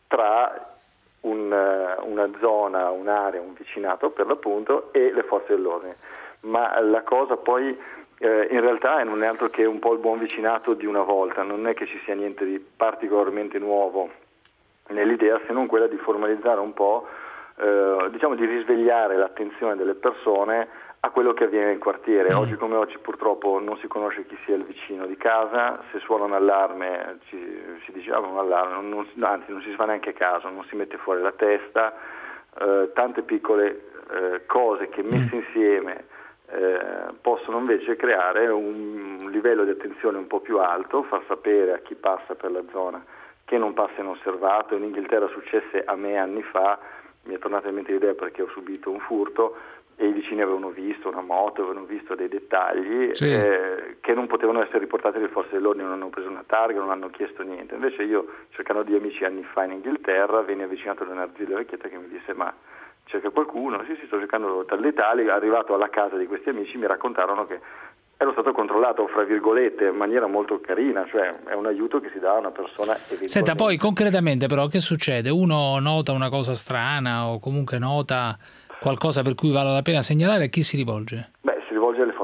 tra Un, una zona, un'area, un vicinato per l'appunto e le forze dell'ordine. Ma la cosa poi eh, in realtà non è altro che un po' il buon vicinato di una volta, non è che ci sia niente di particolarmente nuovo nell'idea, se non quella di formalizzare un po', eh, diciamo di risvegliare l'attenzione delle persone a quello che avviene nel quartiere. Mm. Oggi come oggi purtroppo non si conosce chi sia il vicino di casa, se suona un allarme ci, si dice ah, un allarme, non, non, anzi non si fa neanche caso, non si mette fuori la testa, eh, tante piccole eh, cose che messe insieme eh, possono invece creare un, un livello di attenzione un po' più alto, far sapere a chi passa per la zona che non passa inosservato. In Inghilterra successe a me anni fa, mi è tornata in mente l'idea perché ho subito un furto e i vicini avevano visto una moto, avevano visto dei dettagli sì. eh, che non potevano essere riportati alle forze dell'ordine, non hanno preso una targa, non hanno chiesto niente. Invece io, cercando di amici anni fa in Inghilterra, venne avvicinato da una zia vecchietta che mi disse ma cerca qualcuno? Sì, sì, sto cercando tal d'Italia. Arrivato alla casa di questi amici mi raccontarono che ero stato controllato, fra virgolette, in maniera molto carina, cioè è un aiuto che si dà a una persona eventualmente. Senta, poi concretamente però che succede? Uno nota una cosa strana o comunque nota qualcosa per cui vale la pena segnalare, a chi si rivolge? Beh, si rivolge alle forze dell'ordine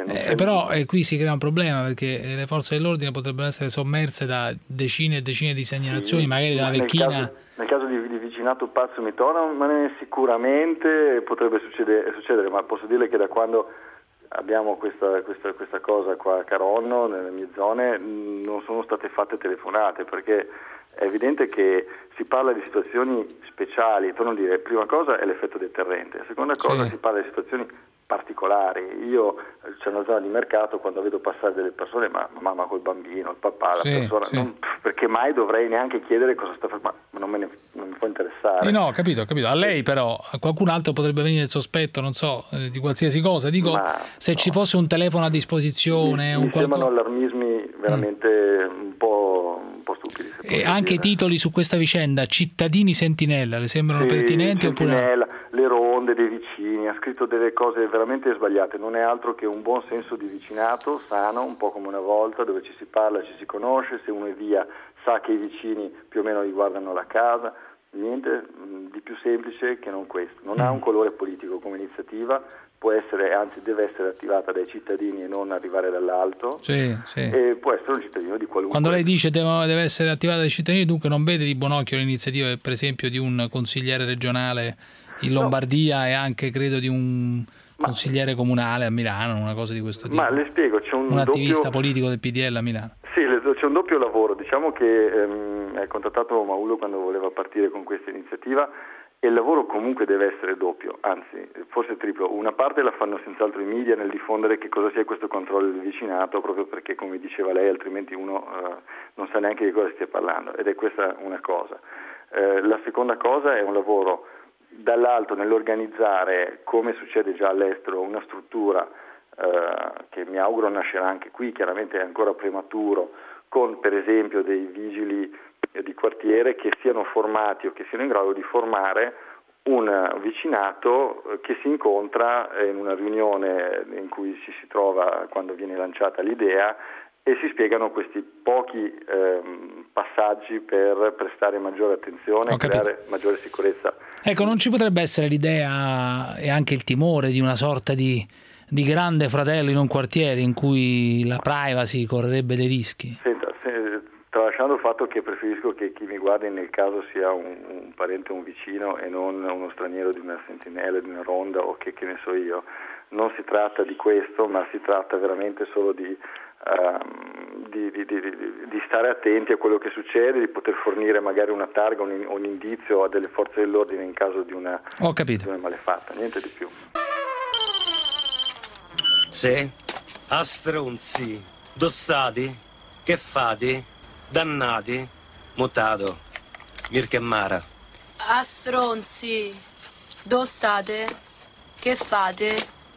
Eh, però eh, qui si crea un problema, perché le forze dell'ordine potrebbero essere sommerse da decine e decine di segnalazioni, sì, magari dalla vecchina. Nel caso, nel caso di, di vicinato pazzo mitomane sicuramente potrebbe succedere, succedere, ma posso dirle che da quando abbiamo questa, questa, questa cosa qua a Caronno, nelle mie zone, non sono state fatte telefonate, perché è evidente che si parla di situazioni speciali. Torno a dire, prima cosa è l'effetto deterrente, seconda cosa sì. si parla di situazioni particolari. Io c'è una zona di mercato, quando vedo passare delle persone, ma mamma col bambino, il papà, la sì, persona, sì. Non, perché mai dovrei neanche chiedere cosa sta facendo, ma non, me ne, non mi può interessare. Eh no, capito, capito. A lei però, a qualcun altro potrebbe venire il sospetto, non so, eh, di qualsiasi cosa. Dico, ma se no. ci fosse un telefono a disposizione, mi, un mi sembrano allarmismi veramente mm. un po', un po' stupidi. E anche i titoli su questa vicenda, cittadini sentinella, le sembrano sì, pertinenti sentinella, oppure? Le ronde dei vicini, ha scritto delle cose veramente sbagliate, non è altro che un buon senso di vicinato sano, un po' come una volta, dove ci si parla, ci si conosce, se uno è via sa che i vicini più o meno gli guardano la casa, niente di più semplice che non questo. Non ha un colore politico come iniziativa, può essere, anzi deve essere attivata dai cittadini e non arrivare dall'alto, sì, sì. e può essere un cittadino di qualunque. Quando lei dice deve, deve essere attivata dai cittadini, dunque non vede di buon occhio l'iniziativa per esempio di un consigliere regionale in Lombardia no. e anche credo di un ma, consigliere comunale a Milano, una cosa di questo tipo. Ma le spiego, c'è un, un attivista doppio... politico del P D L a Milano. Sì, c'è un doppio lavoro, diciamo che ehm, hai contattato Maullo quando voleva partire con questa iniziativa, e il lavoro comunque deve essere doppio, anzi forse triplo. Una parte la fanno senz'altro i media nel diffondere che cosa sia questo controllo del vicinato, proprio perché, come diceva lei, altrimenti uno eh, non sa neanche di cosa stia parlando, ed è questa una cosa. Eh, la seconda cosa è un lavoro dall'alto nell'organizzare, come succede già all'estero, una struttura eh, che mi auguro nascerà anche qui, chiaramente è ancora prematuro, con per esempio dei vigili di quartiere che siano formati o che siano in grado di formare un vicinato che si incontra in una riunione in cui ci si trova quando viene lanciata l'idea e si spiegano questi pochi ehm, passaggi per prestare maggiore attenzione e creare maggiore sicurezza. Ecco, non ci potrebbe essere l'idea e anche il timore di una sorta di, di grande fratello in un quartiere in cui la privacy correrebbe dei rischi? Senta, se, tralasciando il fatto che preferisco che chi mi guardi nel caso sia un, un parente o un vicino e non uno straniero di una sentinella, di una ronda o che, che ne so io, non si tratta di questo, ma si tratta veramente solo di Uh, di, di, di, di stare attenti a quello che succede, di poter fornire magari una targa, un, un indizio a delle forze dell'ordine in caso di una, Ho capito. di una malefatta, niente di più. Sì? A stronzi, dove stati? Che fate? Dannati? Mutato. Mirka Mara. A stronzi, dove state? Che fate?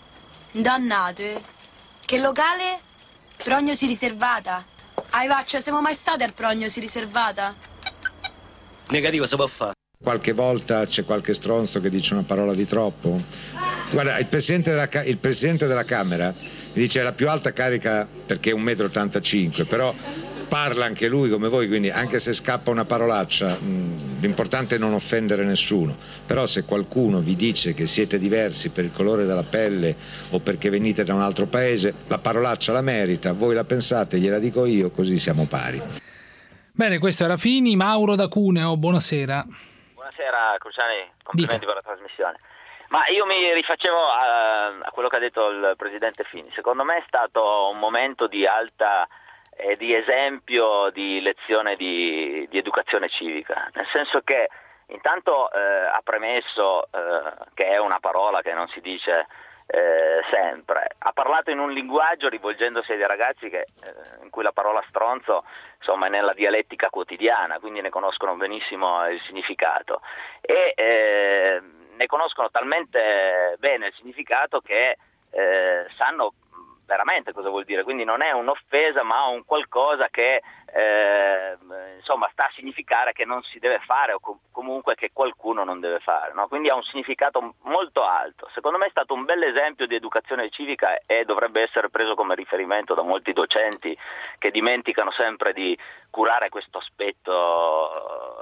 Dannate? Che locale? Prognosi riservata. Ai vaccia, siamo mai stati al prognosi riservata? Negativo, si può fare. Qualche volta c'è qualche stronzo che dice una parola di troppo. Guarda, il presidente della, il presidente della Camera mi dice è la più alta carica perché è un metro e ottantacinque, però parla anche lui come voi, quindi anche se scappa una parolaccia mh, l'importante è non offendere nessuno. Però se qualcuno vi dice che siete diversi per il colore della pelle o perché venite da un altro paese, la parolaccia la merita, voi la pensate, gliela dico io, così siamo pari. Bene, questo era Fini. Mauro da Cuneo, buonasera. Buonasera Cruciani, complimenti Dica. per la trasmissione. Ma io mi rifacevo a, a quello che ha detto il presidente Fini. Secondo me è stato un momento di alta e di esempio di lezione di, di educazione civica, nel senso che intanto eh, ha premesso eh, che è una parola che non si dice eh, sempre, ha parlato in un linguaggio rivolgendosi ai ragazzi che, eh, in cui la parola stronzo insomma è nella dialettica quotidiana, quindi ne conoscono benissimo il significato e eh, ne conoscono talmente bene il significato che eh, sanno veramente cosa vuol dire, quindi non è un'offesa ma un qualcosa che eh, insomma sta a significare che non si deve fare o com- comunque che qualcuno non deve fare, no? Quindi ha un significato molto alto. Secondo me è stato un bel esempio di educazione civica e dovrebbe essere preso come riferimento da molti docenti che dimenticano sempre di curare questo aspetto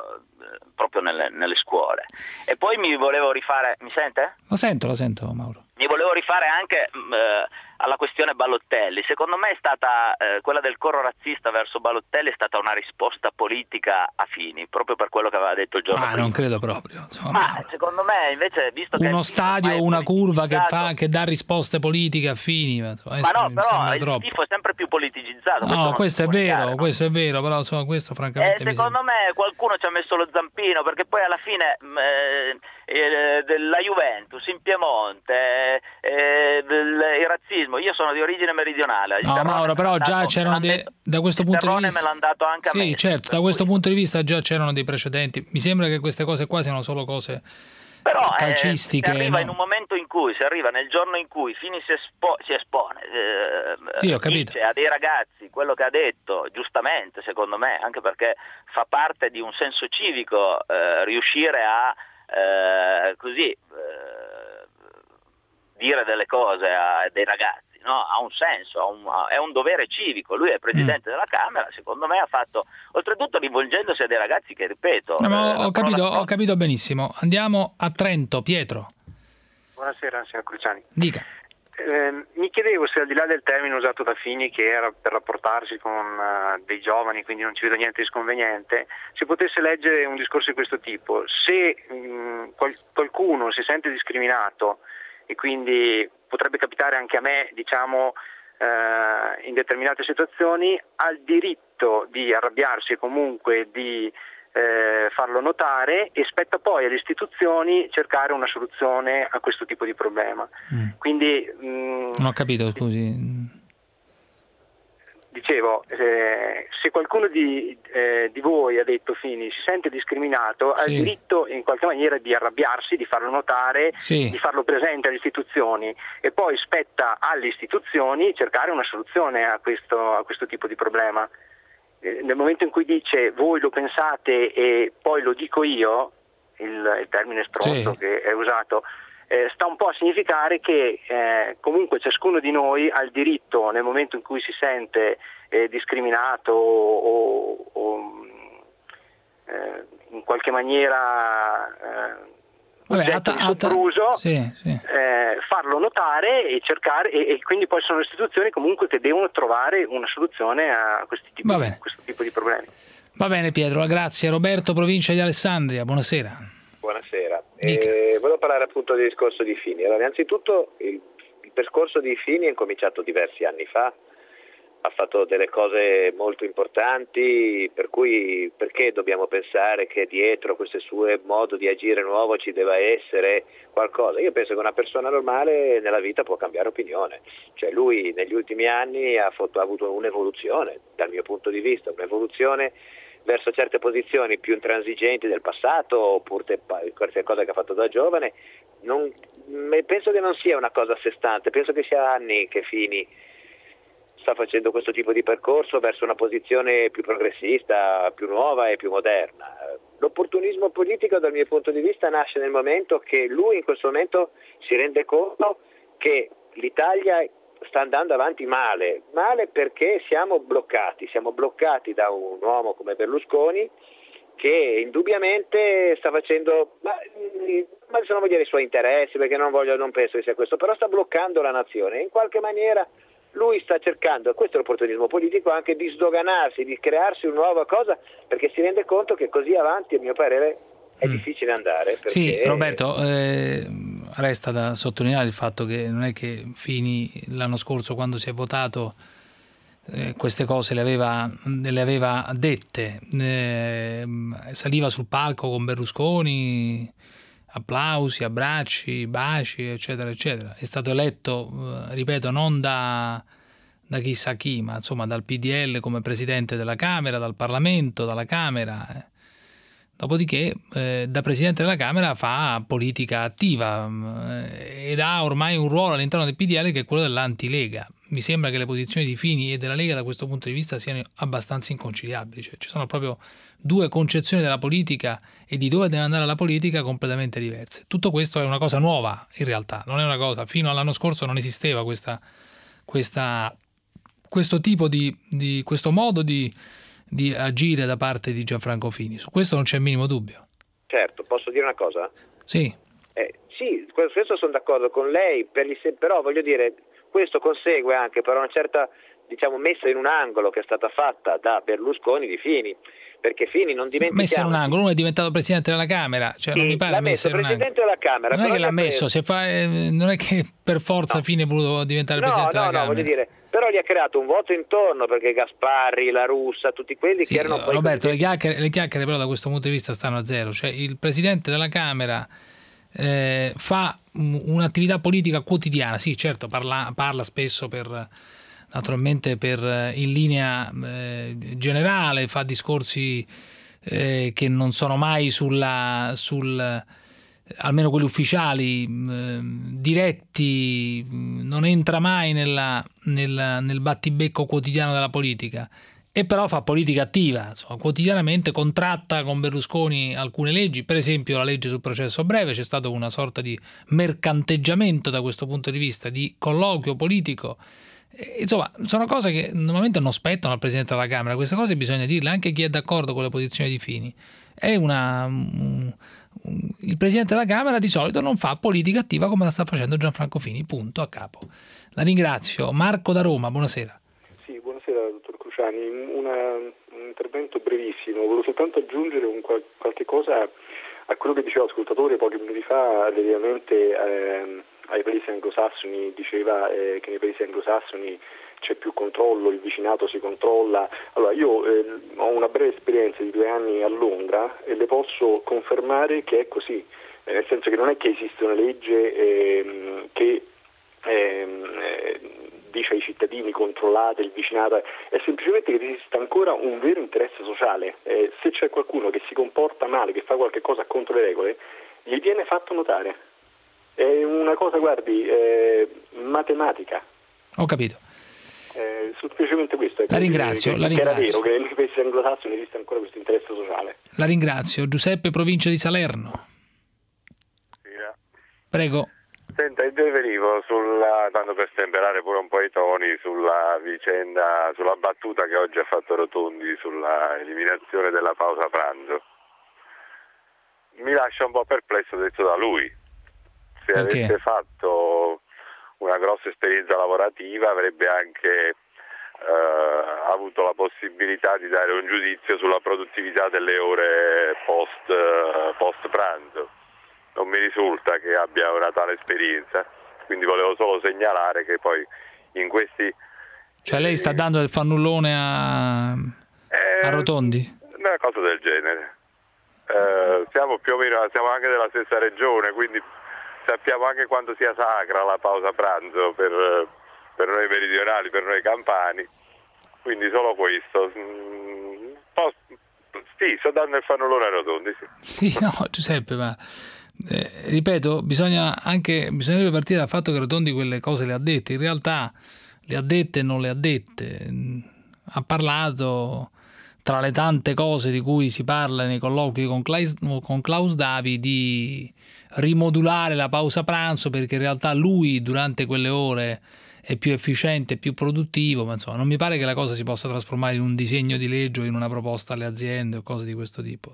eh, proprio nelle, nelle scuole. E poi mi volevo rifare, mi sente? La sento, la sento Mauro. mi volevo rifare anche mh, alla questione Balotelli. Secondo me è stata eh, quella del coro razzista verso Balotelli è stata una risposta politica a Fini, proprio per quello che aveva detto il giorno ah, prima. Non credo proprio. Insomma. Ma secondo me invece, visto che uno stadio, una curva che, fa, che dà risposte politiche a Fini. Ma, insomma, ma no, mi però il troppo. tifo è sempre più politicizzato. No, questo, questo è vero, no? questo è vero, però insomma, questo francamente eh, mi secondo sembra... me qualcuno ci ha messo lo zampino, perché poi alla fine eh, eh, della Juventus in Piemonte, eh, il, il razzismo, io sono di origine meridionale. Il No, Mauro, però già dato, c'erano dei, da questo punto di vista... me l'hanno dato anche a sì, me. certo, da questo punto di vista già c'erano dei precedenti. Mi sembra che queste cose qua siano solo cose però, calcistiche. Eh, si arriva no? in un momento in cui, si arriva nel giorno in cui Fini si, espo, si espone, eh, sì, ho capito. dice a dei ragazzi quello che ha detto, giustamente secondo me, anche perché fa parte di un senso civico eh, riuscire a eh, così eh, dire delle cose a dei ragazzi. No, ha un senso, ha un, è un dovere civico. Lui è presidente mm. della Camera, secondo me ha fatto, oltretutto rivolgendosi a dei ragazzi che, ripeto... No, ma eh, ho, capito, ho capito benissimo. Andiamo a Trento, Pietro. Buonasera, signor Cruciani. Dica. Eh, mi chiedevo se al di là del termine usato da Fini, che era per rapportarsi con uh, dei giovani, quindi non ci vedo niente di sconveniente, si potesse leggere un discorso di questo tipo. Se mh, qual- qualcuno si sente discriminato e quindi potrebbe capitare anche a me, diciamo, eh, in determinate situazioni, ha il diritto di arrabbiarsi e comunque di eh, farlo notare, e spetta poi alle istituzioni cercare una soluzione a questo tipo di problema. Mm. Quindi mh, non ho capito, scusi. Dicevo, eh, se qualcuno di, eh, di voi, ha detto Fini, si sente discriminato, sì. ha il diritto in qualche maniera di arrabbiarsi, di farlo notare, sì. di farlo presente alle istituzioni, e poi spetta alle istituzioni cercare una soluzione a questo, a questo tipo di problema. Eh, nel momento in cui dice voi lo pensate e poi lo dico io, il, il termine stronzo sì. che è usato, Eh, sta un po' a significare che eh, comunque ciascuno di noi ha il diritto, nel momento in cui si sente eh, discriminato o, o eh, in qualche maniera eh, Vabbè, atta, di sopruso, sì, sì. Eh, farlo notare e cercare, e, e quindi poi sono le istituzioni comunque che devono trovare una soluzione a questi tipi, a questo tipo di problemi. Va bene Pietro, grazie. Roberto, provincia di Alessandria, buonasera. Buonasera. Eh, volevo parlare appunto del discorso di Fini. Allora, innanzitutto il, il percorso di Fini è cominciato diversi anni fa, ha fatto delle cose molto importanti, per cui perché dobbiamo pensare che dietro questo suo modo di agire nuovo ci debba essere qualcosa? Io penso che una persona normale nella vita può cambiare opinione, cioè lui negli ultimi anni ha, fatto, ha avuto un'evoluzione, dal mio punto di vista, un'evoluzione verso certe posizioni più intransigenti del passato, oppure qualche cosa che ha fatto da giovane. Non, penso che non sia una cosa a sé stante, penso che sia anni che Fini sta facendo questo tipo di percorso verso una posizione più progressista, più nuova e più moderna. L'opportunismo politico dal mio punto di vista nasce nel momento che lui in questo momento si rende conto che l'Italia sta andando avanti male, male perché siamo bloccati, siamo bloccati da un uomo come Berlusconi che indubbiamente sta facendo, ma, ma se non voglio dire i suoi interessi, perché non voglio, non penso che sia questo, però sta bloccando la nazione, in qualche maniera lui sta cercando, questo è l'opportunismo politico, anche di sdoganarsi, di crearsi una nuova cosa, perché si rende conto che così avanti, a mio parere, è mm. difficile andare. Perché... Sì, Roberto, eh, resta da sottolineare il fatto che non è che Fini l'anno scorso, quando si è votato, eh, queste cose le aveva, le aveva dette, eh, saliva sul palco con Berlusconi, applausi, abbracci, baci, eccetera, eccetera. È stato eletto, eh, ripeto, non da, da chissà chi, ma insomma dal P D L come presidente della Camera, dal Parlamento, dalla Camera. Eh. Dopodiché, eh, da presidente della Camera fa politica attiva eh, ed ha ormai un ruolo all'interno del P D L che è quello dell'antilega. Mi sembra che le posizioni di Fini e della Lega da questo punto di vista siano abbastanza inconciliabili, cioè ci sono proprio due concezioni della politica e di dove deve andare la politica completamente diverse. Tutto questo è una cosa nuova in realtà, non è una cosa, fino all'anno scorso non esisteva questa, questa, questo tipo di, di questo modo di, di agire da parte di Gianfranco Fini. Su questo non c'è il minimo dubbio. Certo, posso dire una cosa? Sì. Eh, sì, in questo senso sono d'accordo con lei, per gli, però voglio dire, questo consegue anche per una certa, diciamo, messa in un angolo che è stata fatta da Berlusconi di Fini, perché Fini non dimentichiamo... Messa in un angolo, uno è diventato Presidente della Camera, cioè sì, non mi pare l'ha messo Presidente della Camera. Non è che l'ha messo, messo, se fa, eh, non è che per forza no. Fini è voluto diventare no, Presidente no, della no, Camera. No, voglio dire, però gli ha creato un vuoto intorno, perché Gasparri, La Russa, tutti quelli sì, che erano poi... Roberto, le chiacchiere, le chiacchiere però da questo punto di vista stanno a zero, cioè il Presidente della Camera eh, fa un'attività politica quotidiana, sì certo parla, parla spesso per... naturalmente per in linea eh, generale, fa discorsi eh, che non sono mai sulla, sul, almeno quelli ufficiali, eh, diretti, non entra mai nella, nel, nel battibecco quotidiano della politica, e però fa politica attiva, insomma, quotidianamente contratta con Berlusconi alcune leggi, per esempio la legge sul processo breve, c'è stato una sorta di mercanteggiamento da questo punto di vista, di colloquio politico. Insomma, sono cose che normalmente non spettano al Presidente della Camera, queste cose bisogna dirle anche a chi è d'accordo con le posizioni di Fini. È una, un, un, il Presidente della Camera di solito non fa politica attiva come la sta facendo Gianfranco Fini, punto, a capo. La ringrazio. Marco da Roma, buonasera. Sì, buonasera dottor Cruciani, una, un intervento brevissimo, volevo soltanto aggiungere un, qualche cosa a quello che diceva l'ascoltatore pochi minuti fa relativamente eh, ai paesi anglosassoni, diceva eh, che nei paesi anglosassoni c'è più controllo, il vicinato si controlla. Allora io eh, ho una breve esperienza di due anni a Londra e le posso confermare che è così, eh, nel senso che non è che esiste una legge eh, che eh, dice ai cittadini controllate il vicinato, è semplicemente che esiste ancora un vero interesse sociale. Eh, se c'è qualcuno che si comporta male, che fa qualche cosa contro le regole, gli viene fatto notare. È una cosa, guardi, eh, matematica. Ho capito. Eh, semplicemente questo. La ringrazio. Che, la che ringrazio. era vero che nei paesi anglosassoni esiste ancora questo interesse sociale. La ringrazio. Giuseppe, provincia di Salerno. Prego. Senta, intervenivo sulla, tanto per stemperare pure un po' i toni, sulla vicenda, sulla battuta che oggi ha fatto Rotondi sulla eliminazione della pausa pranzo. Mi lascia un po' perplesso detto da lui. Se Perché? avesse fatto una grossa esperienza lavorativa avrebbe anche eh, avuto la possibilità di dare un giudizio sulla produttività delle ore post, eh, post pranzo. Non mi risulta che abbia una tale esperienza, quindi volevo solo segnalare che poi in questi... Cioè lei sta dando del fannullone a, eh, a Rotondi? Una cosa del genere. Eh, siamo più o meno, siamo anche della stessa regione, quindi sappiamo anche quanto sia sacra la pausa pranzo per, per noi meridionali, per noi campani, quindi solo questo. Mm, posso, sì, sto dando il fannullone a Rotondi, sì. Sì, no, Giuseppe, ma... Eh, ripeto, bisogna anche bisognerebbe partire dal fatto che Rotondi quelle cose le ha dette, in realtà le ha dette e non le ha dette. Ha parlato, tra le tante cose di cui si parla nei colloqui con Klaus, con Klaus Davi, di rimodulare la pausa pranzo, perché in realtà lui durante quelle ore è più efficiente, più produttivo, ma insomma non mi pare che la cosa si possa trasformare in un disegno di legge o in una proposta alle aziende o cose di questo tipo.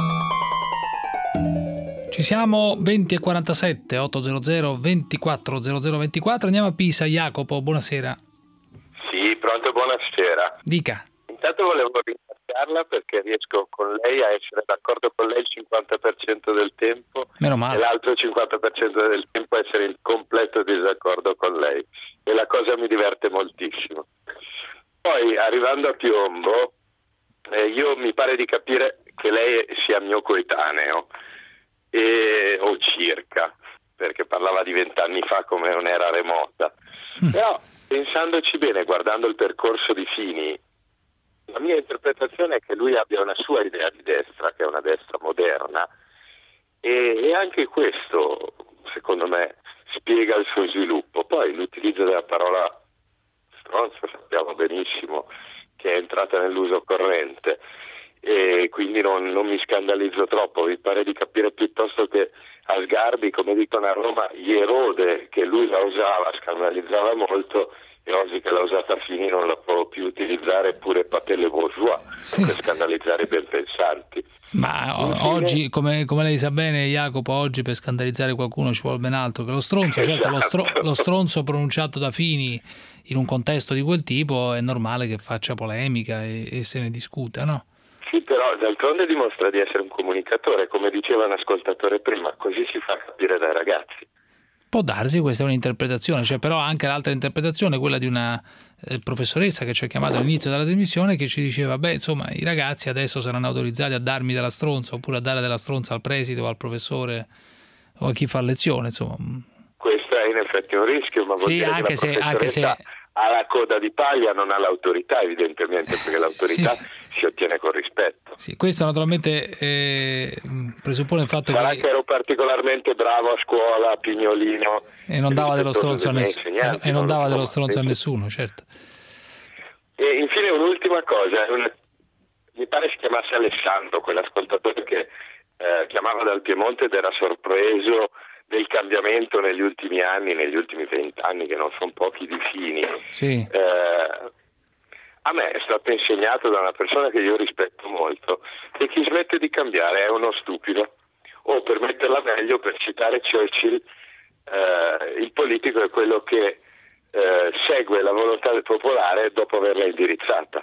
Ci siamo, venti e quarantasette, ottocento ventiquattro zero zero ventiquattro, andiamo a Pisa. Jacopo, buonasera. Sì, pronto, buonasera. Dica. Intanto volevo ringraziarla perché riesco con lei a essere d'accordo con lei il cinquanta per cento del tempo. Meno male. E l'altro cinquanta per cento del tempo essere in completo disaccordo con lei, e la cosa mi diverte moltissimo. Poi, arrivando a Piombo, eh, io mi pare di capire che lei sia mio coetaneo. E, o circa, perché parlava di vent'anni fa come un'era remota. Però pensandoci bene, guardando il percorso di Fini, la mia interpretazione è che lui abbia una sua idea di destra, che è una destra moderna, e, e anche questo secondo me spiega il suo sviluppo. Poi l'utilizzo della parola stronzo sappiamo benissimo che è entrata nell'uso corrente, e quindi non, non mi scandalizzo troppo. Mi pare di capire piuttosto che a Sgarbi, come dicono a Roma, gli erode che lui la usava scandalizzava molto, e oggi che l'ha usata Fini non la può più utilizzare pure Patel e Bourgeois, sì, per scandalizzare i ben pensanti. Ma Infine, oggi, come, come lei sa bene, Jacopo, oggi per scandalizzare qualcuno ci vuole ben altro che lo stronzo. Certo, lo, stro, lo stronzo pronunciato da Fini in un contesto di quel tipo è normale che faccia polemica e, e se ne discuta, no? Sì, però d'altronde dimostra di essere un comunicatore, come diceva un ascoltatore prima, così si fa capire dai ragazzi. Può darsi, questa è un'interpretazione, cioè, però anche l'altra interpretazione, quella di una eh, professoressa che ci ha chiamato all'inizio della trasmissione, che ci diceva, beh, insomma, i ragazzi adesso saranno autorizzati a darmi della stronza, oppure a dare della stronza al preside o al professore o a chi fa lezione, insomma. Questo è in effetti un rischio, ma vuol sì, dire anche che se, la anche se ha la coda di paglia, non ha l'autorità evidentemente, perché l'autorità sì. si ottiene con rispetto. Sì, questo naturalmente eh, presuppone il fatto Sarà che... che ero particolarmente bravo a scuola, a Pignolino... E non dava dello stronzo a nessuno, e non dava dello stronzo a nessuno, certo. E infine un'ultima cosa, una... mi pare si chiamasse Alessandro, quell'ascoltatore che eh, chiamava dal Piemonte ed era sorpreso del cambiamento negli ultimi anni, negli ultimi vent'anni, che non sono pochi di Fini. Sì. Eh, a me è stato insegnato da una persona che io rispetto molto che chi smette di cambiare è uno stupido, o per metterla meglio, per citare Churchill, eh, il politico è quello che eh, segue la volontà del popolare dopo averla indirizzata.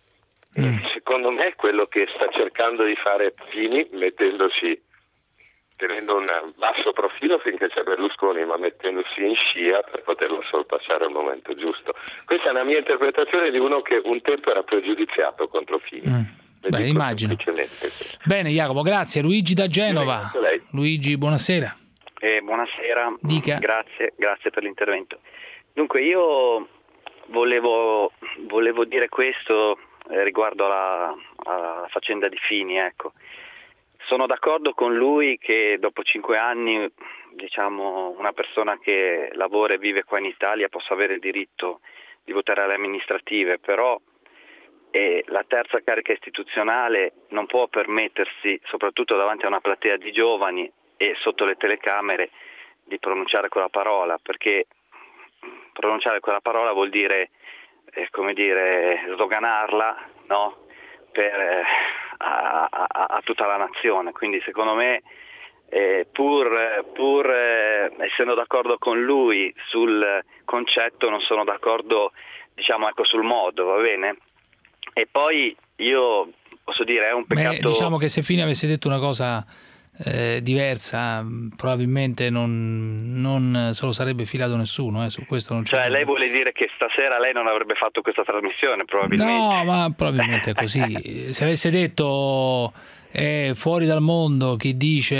Mm. Secondo me è quello che sta cercando di fare Fini, mettendosi tenendo un basso profilo finché c'è Berlusconi, ma mettendosi in scia per poterlo sorpassare al momento giusto. Questa è una mia interpretazione di uno che un tempo era pregiudiziato contro Fini. Mm. Beh, immagino. Bene, Jacopo, grazie. Luigi da Genova. Luigi, buonasera. Eh, buonasera. Dica. Grazie, grazie per l'intervento. Dunque, io volevo, volevo dire questo eh, riguardo alla, alla faccenda di Fini, ecco. Sono d'accordo con lui che dopo cinque anni, diciamo, una persona che lavora e vive qua in Italia possa avere il diritto di votare alle amministrative, però eh, la terza carica istituzionale non può permettersi, soprattutto davanti a una platea di giovani e sotto le telecamere, di pronunciare quella parola, perché pronunciare quella parola vuol dire, eh, come dire, sdoganarla, no? Per... Eh, A, a, a tutta la nazione, quindi secondo me eh, pur, pur eh, essendo d'accordo con lui sul concetto non sono d'accordo, diciamo, ecco, sul modo, va bene? E poi io posso dire è un peccato. Beh, diciamo che se Fini avesse detto una cosa eh, diversa probabilmente non, non se lo sarebbe filato nessuno, eh, su questo non c'è. Cioè lei vuole dire che stasera lei non avrebbe fatto questa trasmissione probabilmente? No, ma probabilmente è così. Se avesse detto è fuori dal mondo chi dice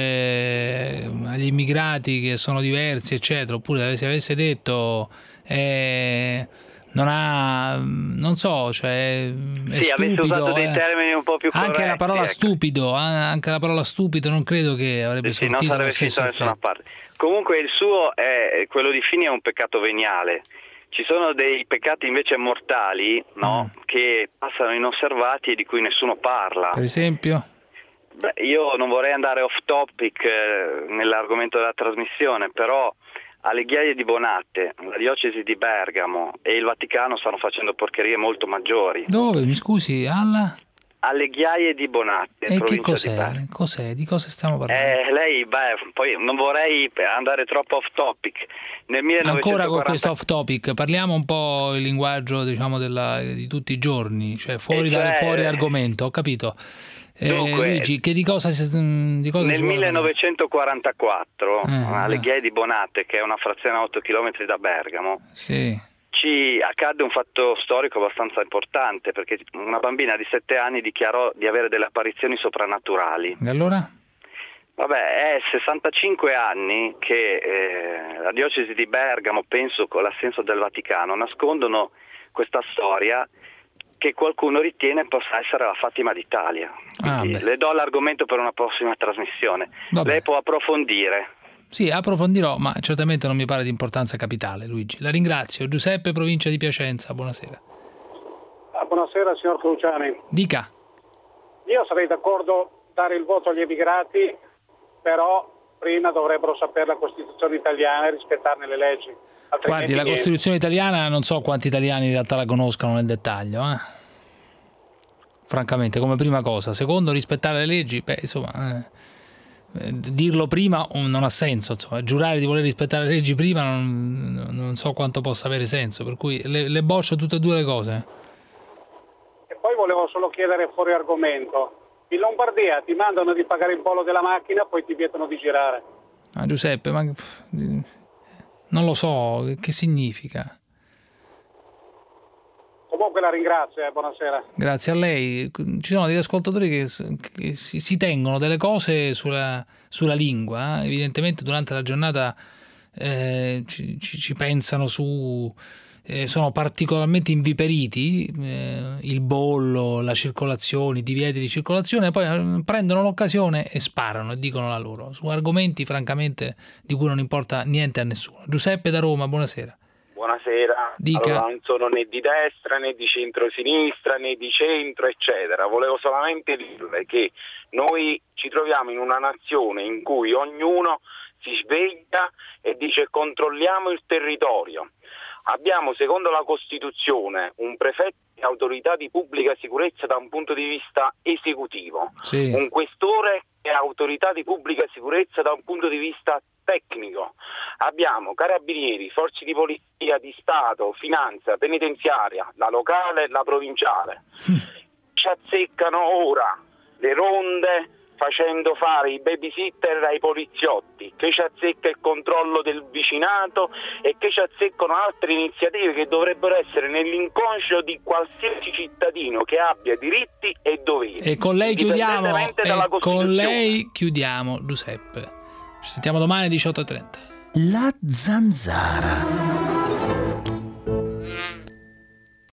agli immigrati che sono diversi eccetera, oppure se avesse detto eh, non ha, non so, cioè è sì, stupido, avesse usato dei eh. termini un po' più corretti, anche la parola ecco. stupido, anche la parola stupido non credo che avrebbe sì, sortito non sarebbe lo stesso da nessuna effetto. parte. Comunque il suo è quello di Fini è un peccato veniale. Ci sono dei peccati invece mortali, no? Mm. Che passano inosservati e di cui nessuno parla. Per esempio? Beh, io non vorrei andare off topic eh, nell'argomento della trasmissione, però alle Ghiaie di Bonate, la diocesi di Bergamo e il Vaticano stanno facendo porcherie molto maggiori. Dove? Mi scusi, alla? Alle Ghiaie di Bonate. E che cos'è? Di cos'è? Di cosa stiamo parlando? Eh, lei, beh, poi non vorrei andare troppo off topic. Nel millenovecentoquaranta... Ancora con questo off topic, parliamo un po' il linguaggio, diciamo, della, di tutti i giorni, cioè fuori, cioè, da, fuori argomento, ho capito. Eh, Dunque, Luigi, che di cosa, di cosa nel millenovecentoquarantaquattro eh, alle eh. Ghiaie di Bonate, che è una frazione a otto chilometri da Bergamo, sì. ci accadde un fatto storico abbastanza importante, perché una bambina di sette anni dichiarò di avere delle apparizioni soprannaturali. E allora? Vabbè, è sessantacinque anni che eh, la diocesi di Bergamo, penso con l'assenso del Vaticano, nascondono questa storia che qualcuno ritiene possa essere la Fatima d'Italia. Ah, le do l'argomento per una prossima trasmissione. Vabbè. Lei può approfondire. Sì, approfondirò, ma certamente non mi pare di importanza capitale, Luigi. La ringrazio. Giuseppe, provincia di Piacenza, buonasera. Ah, buonasera, signor Cruciani. Dica. Io sarei d'accordo a dare il voto agli emigrati, però prima dovrebbero sapere la Costituzione italiana e rispettarne le leggi. Guardi, la Costituzione italiana non so quanti italiani in realtà la conoscano nel dettaglio. Eh? francamente, come prima cosa. Secondo, rispettare le leggi, beh, insomma, eh, dirlo prima non ha senso, insomma. Giurare di voler rispettare le leggi prima non, non so quanto possa avere senso, per cui le, le boccio tutte e due le cose. E poi volevo solo chiedere fuori argomento. In Lombardia ti mandano di pagare il bollo della macchina, poi ti vietano di girare. Ah, Giuseppe, ma non lo so, che significa? Comunque la ringrazio, eh. Buonasera. Grazie a lei. Ci sono degli ascoltatori che, che si, si tengono delle cose sulla, sulla lingua. Evidentemente durante la giornata eh, ci, ci, ci pensano su... Eh, sono particolarmente inviperiti, eh, il bollo, la circolazione, i divieti di circolazione, poi eh, prendono l'occasione e sparano e dicono la loro, su argomenti francamente di cui non importa niente a nessuno. Giuseppe da Roma, buonasera. Buonasera. Dica. Allora, non sono né di destra né di centro-sinistra né di centro, eccetera. Volevo solamente dirle che noi ci troviamo in una nazione in cui ognuno si sveglia e dice controlliamo il territorio. Abbiamo, secondo la Costituzione, un prefetto di autorità di pubblica sicurezza da un punto di vista esecutivo, sì. Un questore che è autorità di pubblica sicurezza da un punto di vista tecnico. Abbiamo carabinieri, forze di polizia, di Stato, finanza, penitenziaria, la locale e la provinciale. Ci azzeccano ora le ronde facendo fare i babysitter ai poliziotti, che ci azzecca il controllo del vicinato e che ci azzeccano altre iniziative che dovrebbero essere nell'inconscio di qualsiasi cittadino che abbia diritti e doveri. E con lei chiudiamo, e con lei chiudiamo, Giuseppe. Ci sentiamo domani alle diciotto e trenta. La Zanzara.